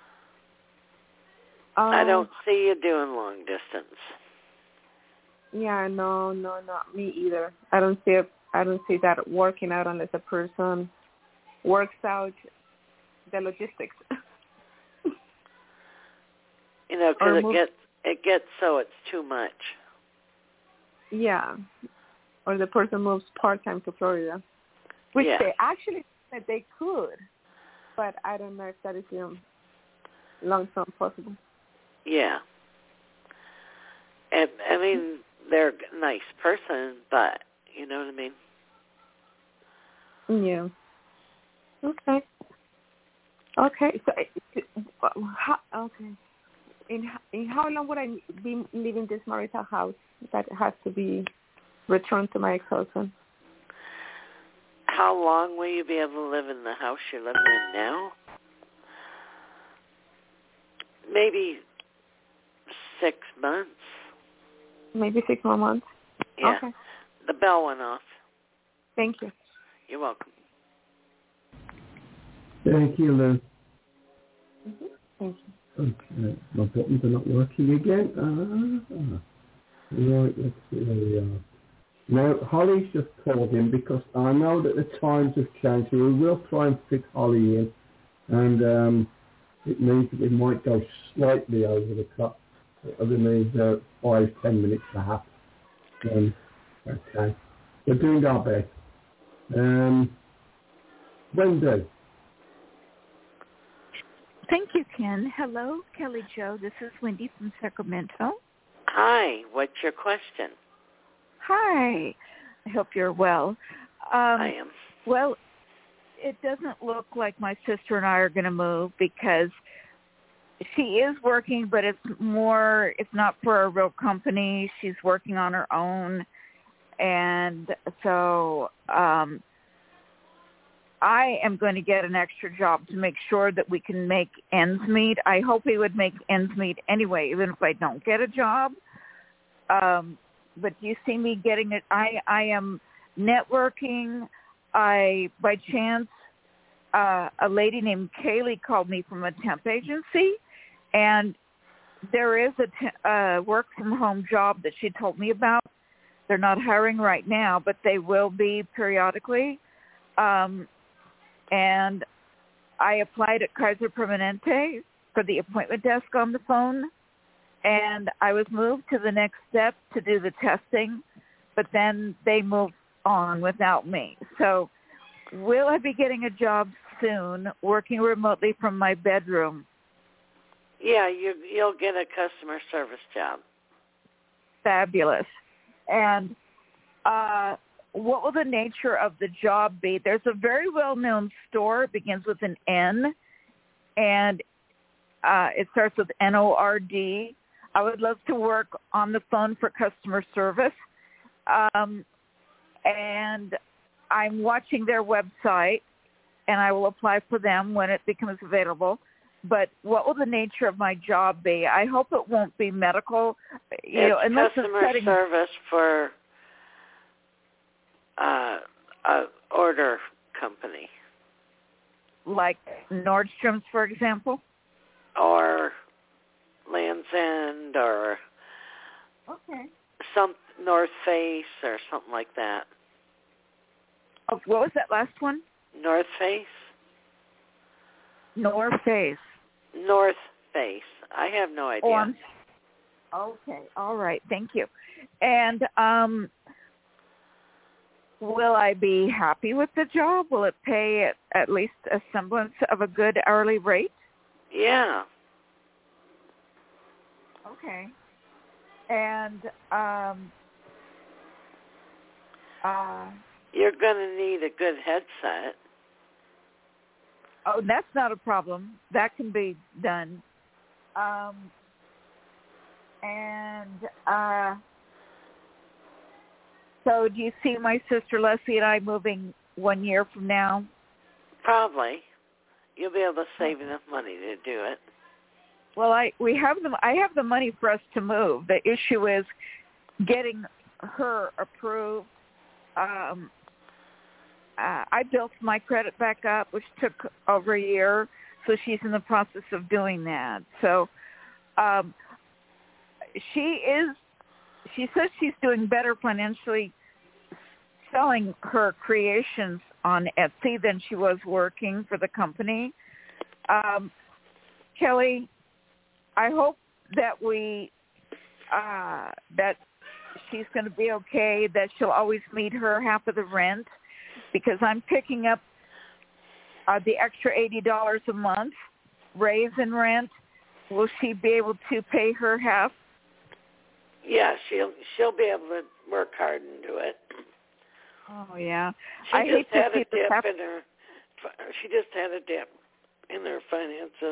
I Um, don't see you doing long distance. Yeah, no, no, not me either. I don't see it. I don't see that working out unless a person works out the logistics. You know, Or because it move- gets it gets so it's too much. Yeah, or the person moves part time to Florida, which Yeah. they actually said they could, but I don't know if that is um, long term possible. Yeah. And I mean, they're a nice person, but you know what I mean? Yeah. Okay. Okay. So, uh, how, okay. In in how long would I be leaving this marital house that has to be returned to my ex-husband? How long will you be able to live in the house you're living in now? Maybe six months. Maybe six more months? Yeah. Okay. The bell went off. Thank you. You're welcome. Thank you, Lou. Mm-hmm. Thank you. Okay, my buttons are not working again. Ah, right, let's see where we are. Now, Holly's just called in because I know that the times have changed, so we will try and fit Holly in. And um, it means that we might go slightly over the clock. It means uh, five, ten minutes perhaps. Um, okay. We're doing our best. Um, Wendy. Thank you, Ken. Hello, Kelly Jo. This is Wendy from Sacramento. Hi. What's your question? Hi. I hope you're well. Um, I am. Well, it doesn't look like my sister and I are going to move because she is working, but it's more, it's not for a real company. She's working on her own. And so um, I am going to get an extra job to make sure that we can make ends meet. I hope we would make ends meet anyway, even if I don't get a job. Um, but you see me getting it. I, I am networking. I, by chance, uh, a lady named Kaylee called me from a temp agency, and there is a t- uh, work-from-home job that she told me about. They're not hiring right now, but they will be periodically. Um, and I applied at Kaiser Permanente for the appointment desk on the phone, and I was moved to the next step to do the testing, but then they moved on without me. So will I be getting a job soon, working remotely from my bedroom? Yeah, you, you'll get a customer service job. Fabulous. And uh, what will the nature of the job be? There's a very well-known store. It begins with an N, and uh, it starts with N O R D. I would love to work on the phone for customer service. Um, and I'm watching their website, and I will apply for them when it becomes available. But what will the nature of my job be? I hope it won't be medical. You it's know, unless customer it's setting... service for uh, a order company. Like Nordstrom's, for example? Or Land's End, or okay. some North Face, or something like that. Oh, what was that last one? North Face? North Face. North Face. I have no idea. Oh, I'm, okay. All right. Thank you. And um, will I be happy with the job? Will it pay at, at least a semblance of a good hourly rate? Yeah. Okay. And um, uh, you're going to need a good headset. Oh, that's not a problem. That can be done. Um, and uh, so do you see my sister Leslie and I moving one year from now? Probably. You'll be able to save enough money to do it. Well, I we have the I have the money for us to move. The issue is getting her approved. Um, uh, I built my credit back up, which took over a year, so she's in the process of doing that. So um, she is. She says she's doing better financially selling her creations on Etsy than she was working for the company. Um, Kelly, I hope that we, uh, that she's going to be okay, that she'll always meet her half of the rent, because I'm picking up uh, the extra eighty dollars a month raise in rent. Will she be able to pay her half? Yeah, she'll she'll be able to work hard and do it. Oh yeah, she I just hate to had see a this dip happen. in her. She just had a dip in her finances.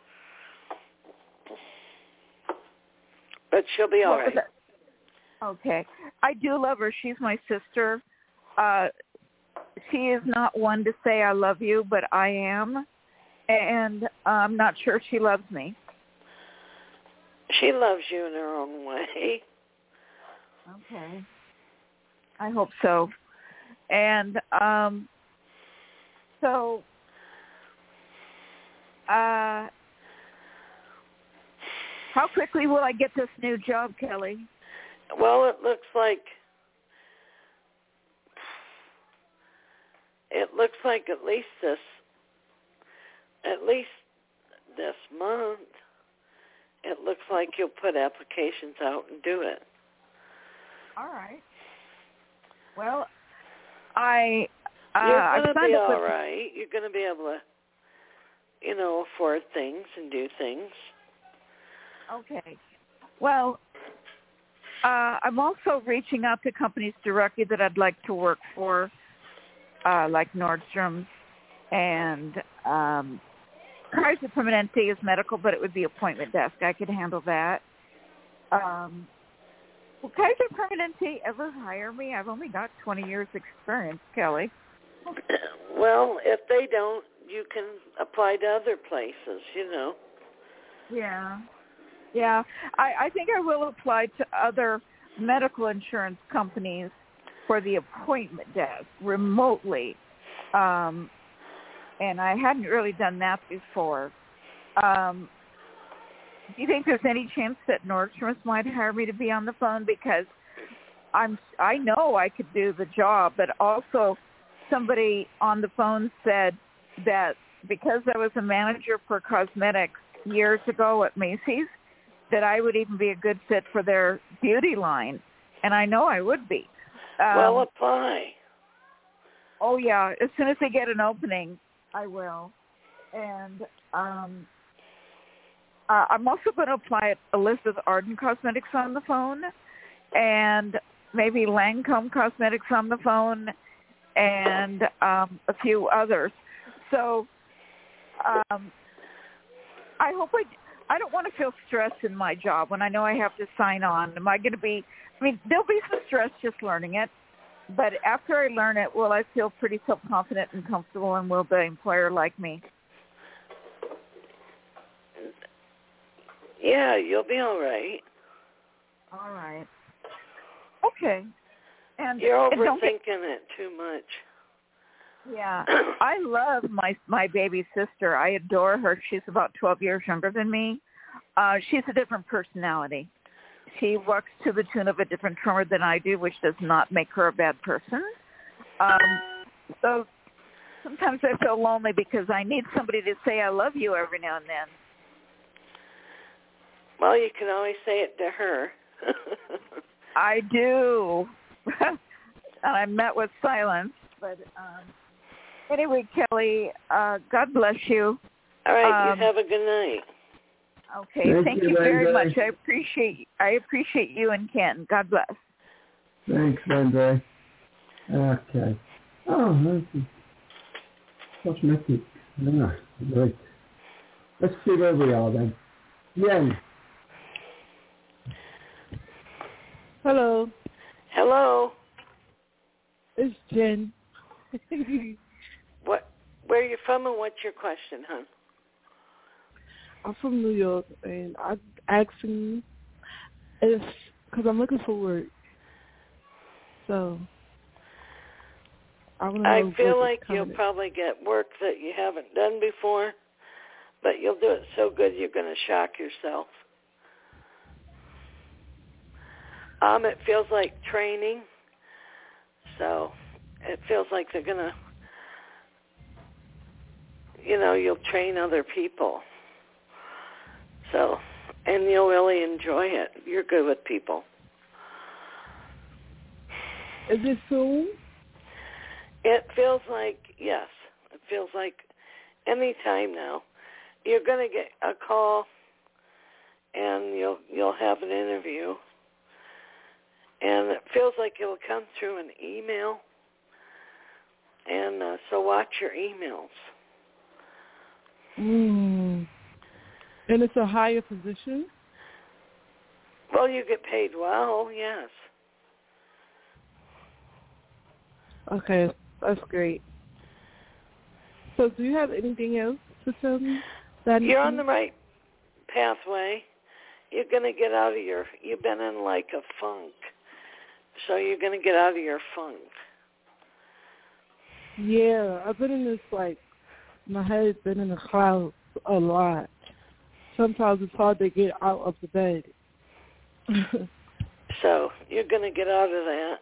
But she'll be all right. Okay. I do love her. She's my sister. Uh, she is not one to say I love you, but I am. And I'm not sure she loves me. She loves you in her own way. Okay. I hope so. And um, so, uh, how quickly will I get this new job, Kelly? Well, it looks like it looks like at least this at least this month. It looks like you'll put applications out and do it. All right. Well, I uh, you're going to be all with... right. You're going to be able to, you know, afford things and do things. Okay. Well, uh, I'm also reaching out to companies directly that I'd like to work for, uh, like Nordstrom's and um, Kaiser Permanente is medical, but it would be appointment desk. I could handle that. Um, will Kaiser Permanente ever hire me? I've only got twenty years experience, Kelly. Well, if they don't, you can apply to other places, you know. Yeah. Yeah. I, I think I will apply to other medical insurance companies for the appointment desk remotely. Um, and I hadn't really done that before. Um, do you think there's any chance that Nordstrom's might hire me to be on the phone? Because I'm, I know I could do the job, but also somebody on the phone said that because I was a manager for cosmetics years ago at Macy's, that I would even be a good fit for their beauty line. And I know I would be. Um, well, apply. Oh, yeah. As soon as they get an opening, I will. And um, uh, I'm also going to apply at Elizabeth Arden Cosmetics on the phone and maybe Lancome Cosmetics on the phone and um, a few others. So um, I hope I, I don't want to feel stressed in my job when I know I have to sign on. Am I going to be, I mean, there'll be some stress just learning it. But after I learn it, will I feel pretty self-confident and comfortable, and will the employer like me? Yeah, you'll be all right. All right. Okay. And you're overthinking get, it too much. Yeah. I love my my baby sister. I adore her. She's about twelve years younger than me. Uh, she's a different personality. She works to the tune of a different drummer than I do, which does not make her a bad person. Um, so sometimes I feel lonely because I need somebody to say I love you every now and then. Well, you can always say it to her. I do. And I'm met with silence. But um, anyway, Kelly, uh, God bless you. All right, um, you have a good night. Okay, thank, thank you, you very much. I appreciate I appreciate you and Ken. God bless. Thanks, Wendy. Okay. Oh, that's cosmetic. Ah, right. Let's see where we are then. Yen. Hello. Hello. It's Jen. What? Where are you from, and what's your question, hon? I'm from New York, and I'm asking if, because I'm looking for work. So, I want to know. I feel like you'll probably get work that you haven't done before, but you'll do it so good you're going to shock yourself. Um, it feels like training, so it feels like they're going to, you know, you'll train other people. So, and you'll really enjoy it. You're good with people. Is it soon? It feels like, yes, it feels like any time now. You're going to get a call, and you'll you'll have an interview, and it feels like it'll come through an email, and uh, so watch your emails. Mm. And it's a higher position? Well, you get paid well, yes. Okay, that's great. So do you have anything else to tell me? That You're on the right pathway. You're going to get out of your, you've been in like a funk. So you're going to get out of your funk. Yeah, I've been in this, like, my head's been in the clouds a lot. Sometimes it's hard to get out of the bed. So you're going to get out of that.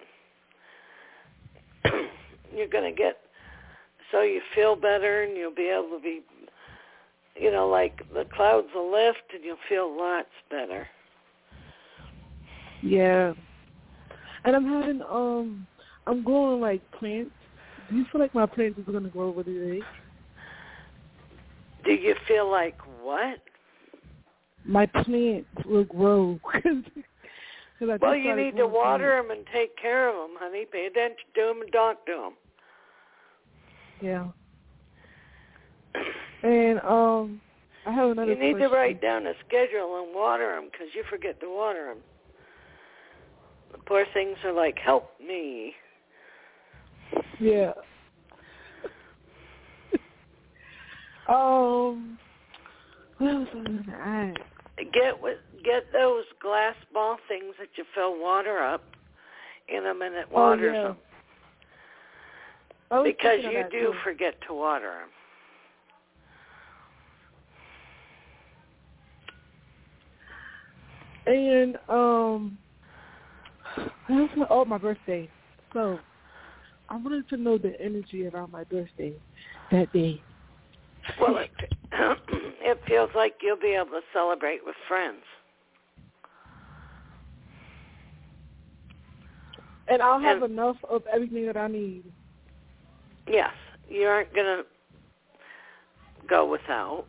You're going to get, so you feel better and you'll be able to be, you know, like the clouds will lift and you'll feel lots better. Yeah. And I'm having, um, I'm growing like plants. Do you feel like my plants is going to grow over the day? Do you feel like what? My plants will grow. Well, you need to water them and take care of them, honey. Pay attention to them and talk to them. Yeah. And um, I have another You need question. to write down a schedule and water them because you forget to water them. The poor things are like, help me. Yeah. um, what else was I going to ask? Get with, get those glass ball things that you fill water up in them and it waters oh, yeah. them. I was Because thinking you of that, do too. forget to water them. And, um, what else? Oh, my birthday. So, I wanted to know the energy around my birthday that day. Well, it, it feels like you'll be able to celebrate with friends. And I'll have and, enough of everything that I need. Yes. You aren't going to go without.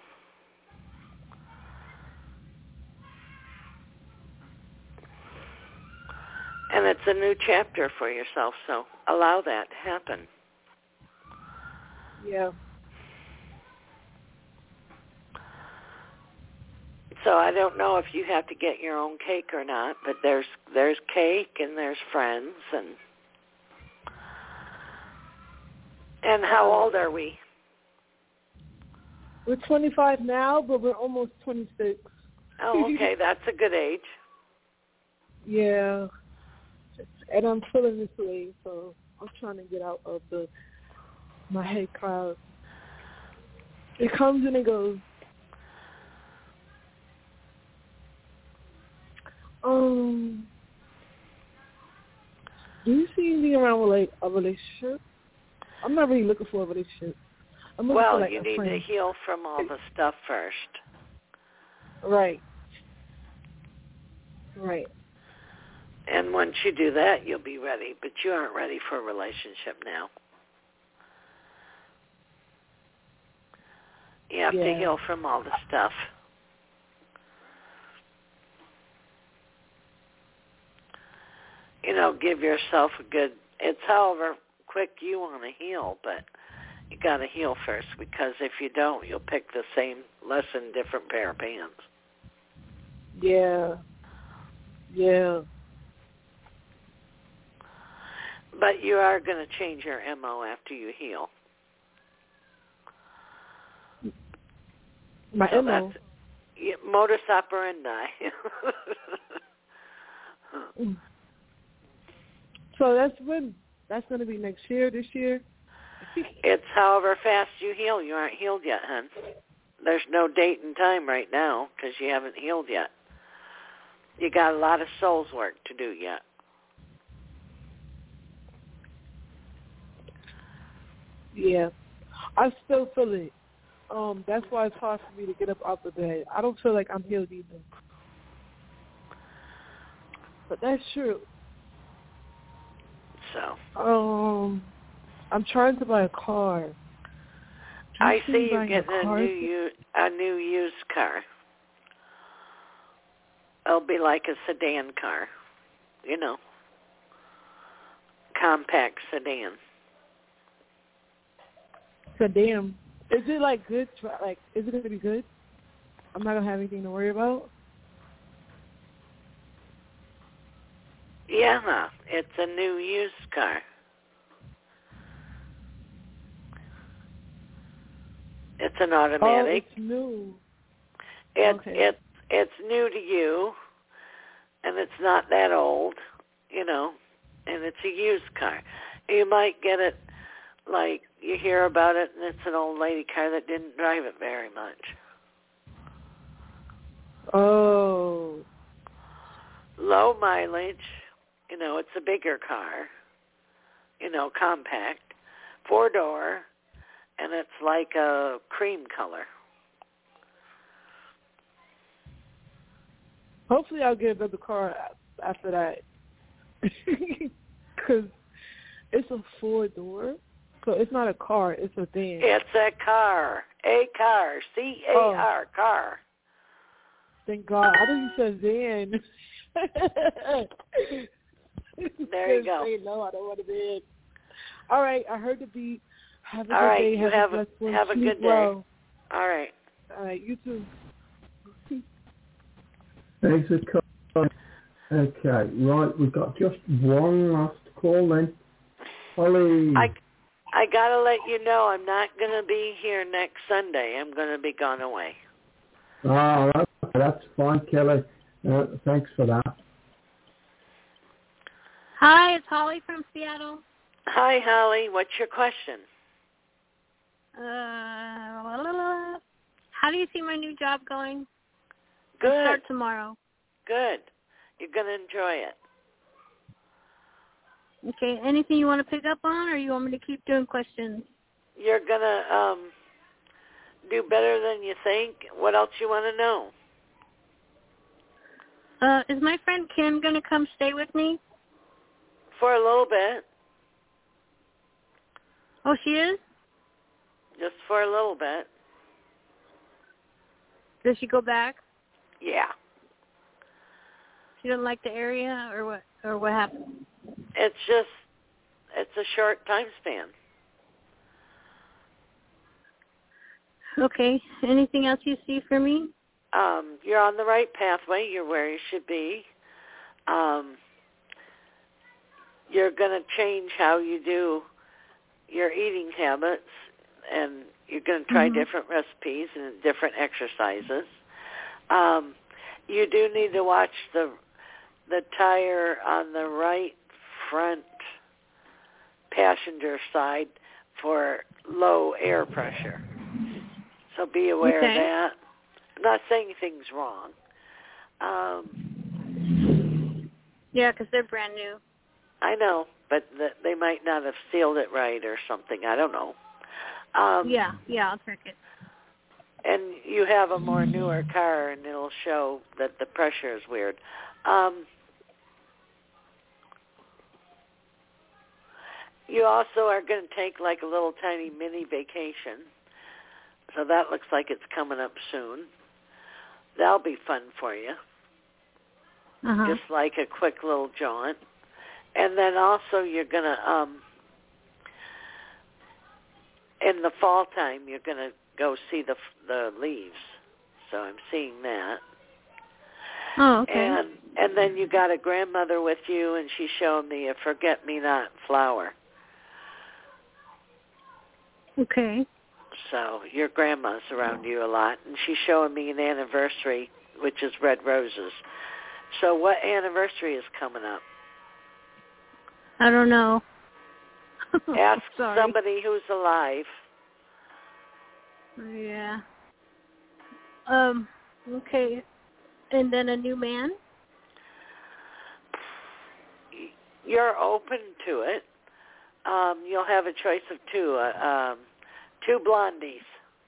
And it's a new chapter for yourself, so allow that to happen. Yeah. So I don't know if you have to get your own cake or not, but there's there's cake and there's friends and and how old are we? We're twenty-five now, but we're almost twenty-six. Oh, okay, that's a good age. Yeah. And I'm feeling this way, so I'm trying to get out of the my head cloud. It comes and it goes. Um, do you see anything around with like a relationship? I'm not really looking for a relationship. I'm looking well, for like you a need friend. to heal from all the stuff first. Right. Right. And once you do that, you'll be ready. But you aren't ready for a relationship now. You have yeah. to heal from all the stuff. You know, give yourself a good, it's however quick you want to heal, but you got to heal first because if you don't, you'll pick the same lesson, different pair of pants. Yeah. Yeah. But you are going to change your M O after you heal. My so M O? Yeah, modus operandi. So that's when, that's going to be next year, this year? It's however fast you heal. You aren't healed yet, hon. There's no date and time right now because you haven't healed yet. You got a lot of soul's work to do yet. Yeah. I still feel it. Um, that's why it's hard for me to get up out the bed. I don't feel like I'm healed either. But that's true. So. Um, I'm trying to buy a car. I see you getting a, a new u- a new used car. It'll be like a sedan car, you know, compact sedan. Sedan. Is it like good? Like, is it going to be good? I'm not going to have anything to worry about? Yeah, it's a new used car. It's an automatic. Oh, it's new. It's okay. it's it's new to you, and it's not that old, you know, and it's a used car. You might get it like you hear about it, and it's an old lady car that didn't drive it very much. Oh. Low mileage, you know, it's a bigger car, you know, compact, four door, and it's like a cream color. Hopefully I'll get another car after that. Because it's a four-door. So it's not a car. It's a van. It's a car. A car. C A R. Oh. Car. Thank God. I thought you said van. There you go. Say, no, I don't want a van. All right. I heard the beat. Have a All good right. day. You have, have a, a, have a good day. Well. All right. All right. You too. Thanks for calling. Okay, right, we've got just one last call then. Holly. I, I got to let you know I'm not going to be here next Sunday. I'm going to be gone away. Ah, that's, that's fine, Kelly. Uh, thanks for that. Hi, it's Holly from Seattle. Hi, Holly. What's your question? Uh, how do you see my new job going? Good. I'll start tomorrow. Good. You're going to enjoy it. Okay. Anything you want to pick up on, or you want me to keep doing questions? You're going to um, do better than you think. What else you want to know? Uh, is my friend Kim going to come stay with me? For a little bit. Oh, she is? Just for a little bit. Does she go back? Yeah. She doesn't like the area, or what? Or what happened? It's just, it's a short time span. Okay. Anything else you see for me? Um, you're on the right pathway. You're where you should be. Um, you're going to change how you do your eating habits, and you're going to try mm-hmm. different recipes and different exercises. Um, you do need to watch the the tire on the right front passenger side for low air pressure. So be aware okay. of that. I'm not saying anything's wrong. Um, yeah, because they're brand new. I know, but the, they might not have sealed it right or something. I don't know. Um, yeah, yeah, I'll check it. And you have a more newer car, and it'll show that the pressure is weird. Um, you also are going to take like a little tiny mini vacation. So that looks like it's coming up soon. That'll be fun for you. Uh-huh. Just like a quick little jaunt. And then also you're going to, um, in the fall time, you're going to go see the the leaves. So I'm seeing that. Oh, okay. And and then you got a grandmother with you, and she's showing me a forget-me-not flower. Okay. So your grandma's around you a lot, and she's showing me an anniversary, which is red roses. So what anniversary is coming up? I don't know. Ask Sorry. somebody who's alive. Yeah. Um. Okay. And then a new man? You're open to it. Um, you'll have a choice of two. Uh, um, two blondies.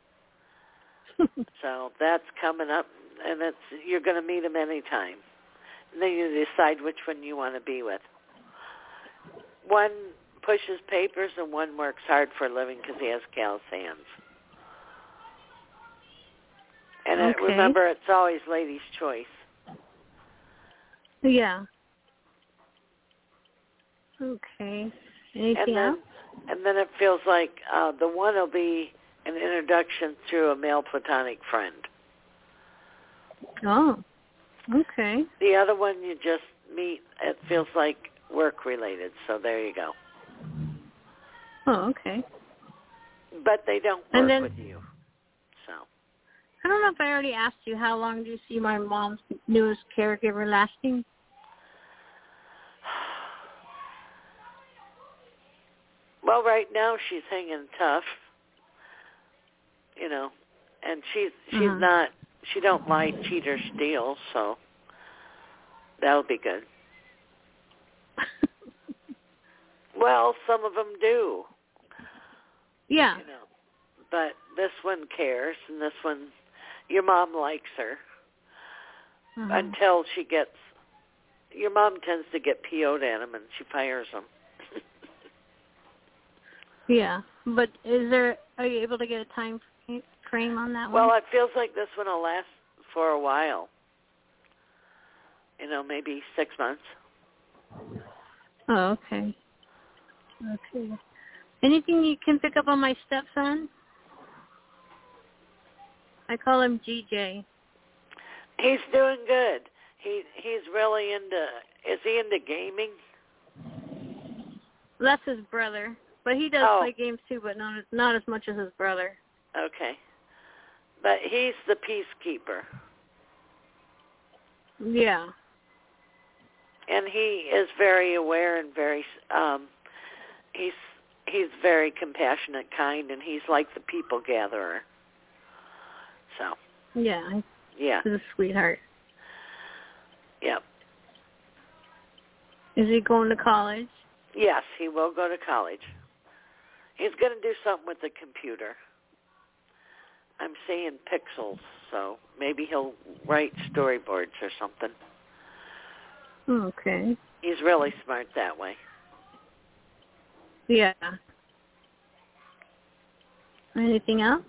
So that's coming up, and it's you're going to meet them anytime. And then you decide which one you want to be with. One pushes papers, and one works hard for a living because he has callous hands. And okay. it, remember, it's always ladies' choice. Yeah. Okay. Anything and then, else? And then it feels like uh, the one will be an introduction through a male platonic friend. Oh, okay. The other one you just meet, it feels like work-related, so there you go. Oh, okay. But they don't work and then, with you, so. I don't know if I already asked you, how long do you see my mom's newest caregiver lasting? Well, right now she's hanging tough, you know, and she's she's uh-huh. not, she don't lie, cheat, or steal, so that'll be good. Well, some of them do. Yeah. You know, but this one cares, and this one, your mom likes her uh-huh. until she gets, your mom tends to get P O'd at them, and she fires them. Yeah, but is there, are you able to get a time frame on that one? Well, it feels like this one will last for a while. You know, maybe six months. Oh, okay. Okay. Anything you can pick up on my stepson? I call him G J. He's doing good. He he's really into, is he into gaming? That's his brother. But he does oh. play games too, but not not as much as his brother. Okay. But he's the peacekeeper. Yeah. And he is very aware and very, um, he's he's very compassionate, kind, and he's like the people gatherer. So. Yeah. Yeah. He's a sweetheart. Yep. Is he going to college? Yes, he will go to college. He's going to do something with the computer. I'm seeing pixels, so maybe he'll write storyboards or something. Okay. He's really smart that way. Yeah. Anything else?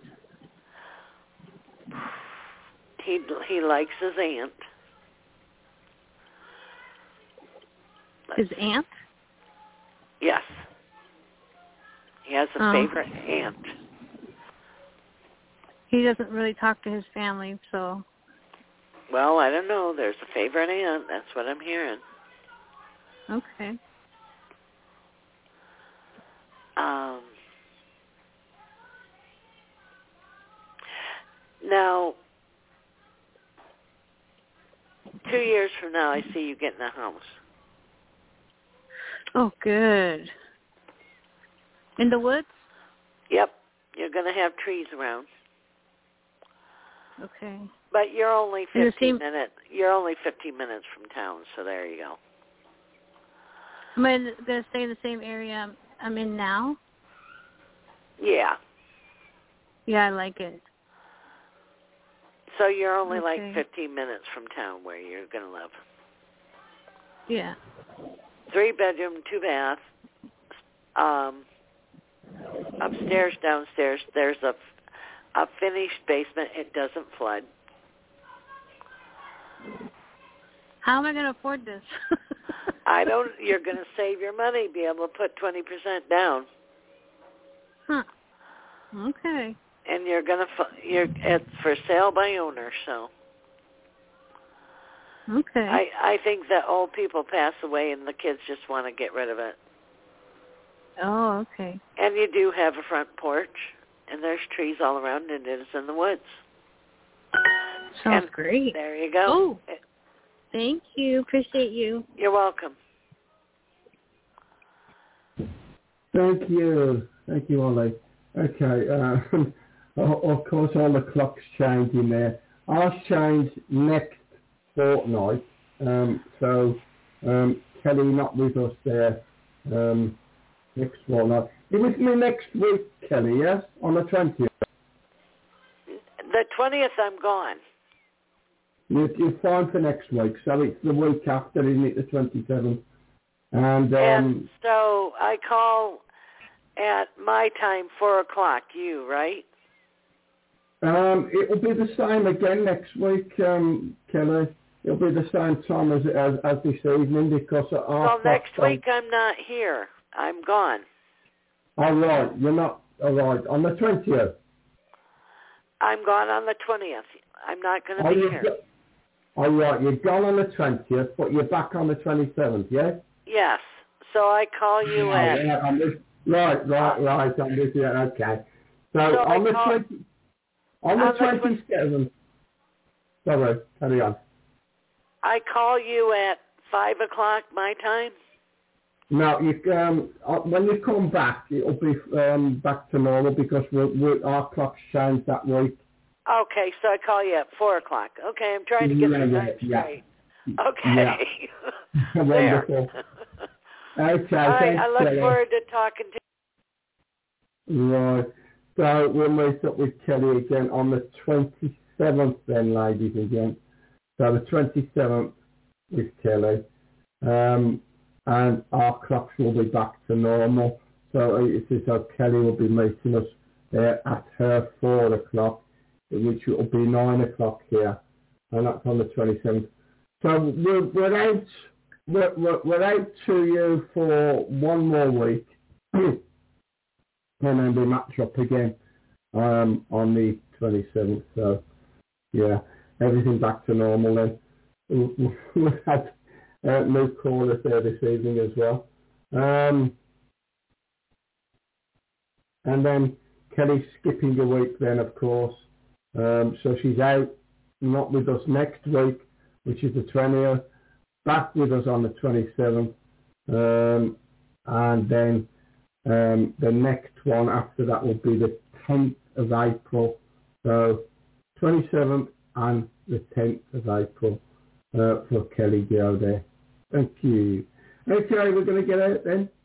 He he likes his aunt. His aunt? Yes. He has a oh. favorite aunt. He doesn't really talk to his family, so. Well, I don't know. There's a favorite aunt. That's what I'm hearing. Okay. Um. Now, two years from now, I see you getting a house. Oh, good. In the woods? Yep. You're going to have trees around. Okay. But you're only In the fifteen same... minutes. You're only fifteen minutes from town, so there you go. Am I going to stay in the same area I'm in now? Yeah. Yeah, I like it. So you're only okay. like fifteen minutes from town where you're going to live. Yeah. Three bedroom, two bath. Um, upstairs, downstairs, there's a, a finished basement. It doesn't flood. How am I going to afford this? I don't, you're going to save your money, be able to put twenty percent down. Huh. Okay. And you're going to, you're, it's for sale by owner, so. Okay. I, I think that old people pass away and the kids just want to get rid of it. Oh, okay. And you do have a front porch, and there's trees all around, and it is in the woods. Sounds and great. There you go. Oh, thank you. Appreciate you. You're welcome. Thank you. Thank you, Ollie. Okay. Uh, of course, all the clocks changing there. Ours changed next fortnight. Um, so, um, Kelly not with us there um, next fortnight. You're with me next week, Kelly, yes? On the twentieth? The twentieth, I'm gone. You're, you're fine for next week. So it's the week after, isn't it, the twenty-seventh? And, um, and so I call at my time, four o'clock, you, right? Um, it'll be the same again next week, um, Kelly. It'll be the same time as as, as this evening because at Well, next week I'm not here. I'm gone. All right, you're not all right on the twentieth. I'm gone on the twentieth. I'm not going to oh, be here. Go- all right, you're gone on the twentieth, but you're back on the twenty-seventh, yeah? Yes. So I call you oh, at... Yeah, I'm with, right, right, right, I'm with you, okay. So, so on, the call, twenty, on the on twenty-seventh, the sorry, carry on. I call you at five o'clock my time? No, you, um, when you come back, it'll be um, back to normal because we're, we're, our clock's changed that week. Okay, so I call you at four o'clock. Okay, I'm trying to get yeah, the yeah, time yeah. straight. Okay. Yeah. Wonderful. Okay, All right, thanks, I look Kelly. forward to talking to you. Right. So we'll meet up with Kelly again on the twenty-seventh then, ladies, again. So the twenty-seventh with Kelly. Um, and our clocks will be back to normal. So it is so Kelly will be meeting us there at her four o'clock, which will be nine o'clock here. And that's on the twenty-seventh. So we're, we're out we're, we're, we're out to you for one more week. And then we match up again um, on the twenty-seventh. So, yeah, everything back to normal then. We- We've had uh, no callers there this evening as well. Um, and then Kelly's skipping a week then, of course. Um, so she's out, not with us next week, which is the twentieth. Back with us on the twenty-seventh. Um, and then Um, the next one after that will be the tenth of April. So twenty-seventh and the tenth of April uh, for Kelly Go there. Thank you. Okay, we're going to get out then.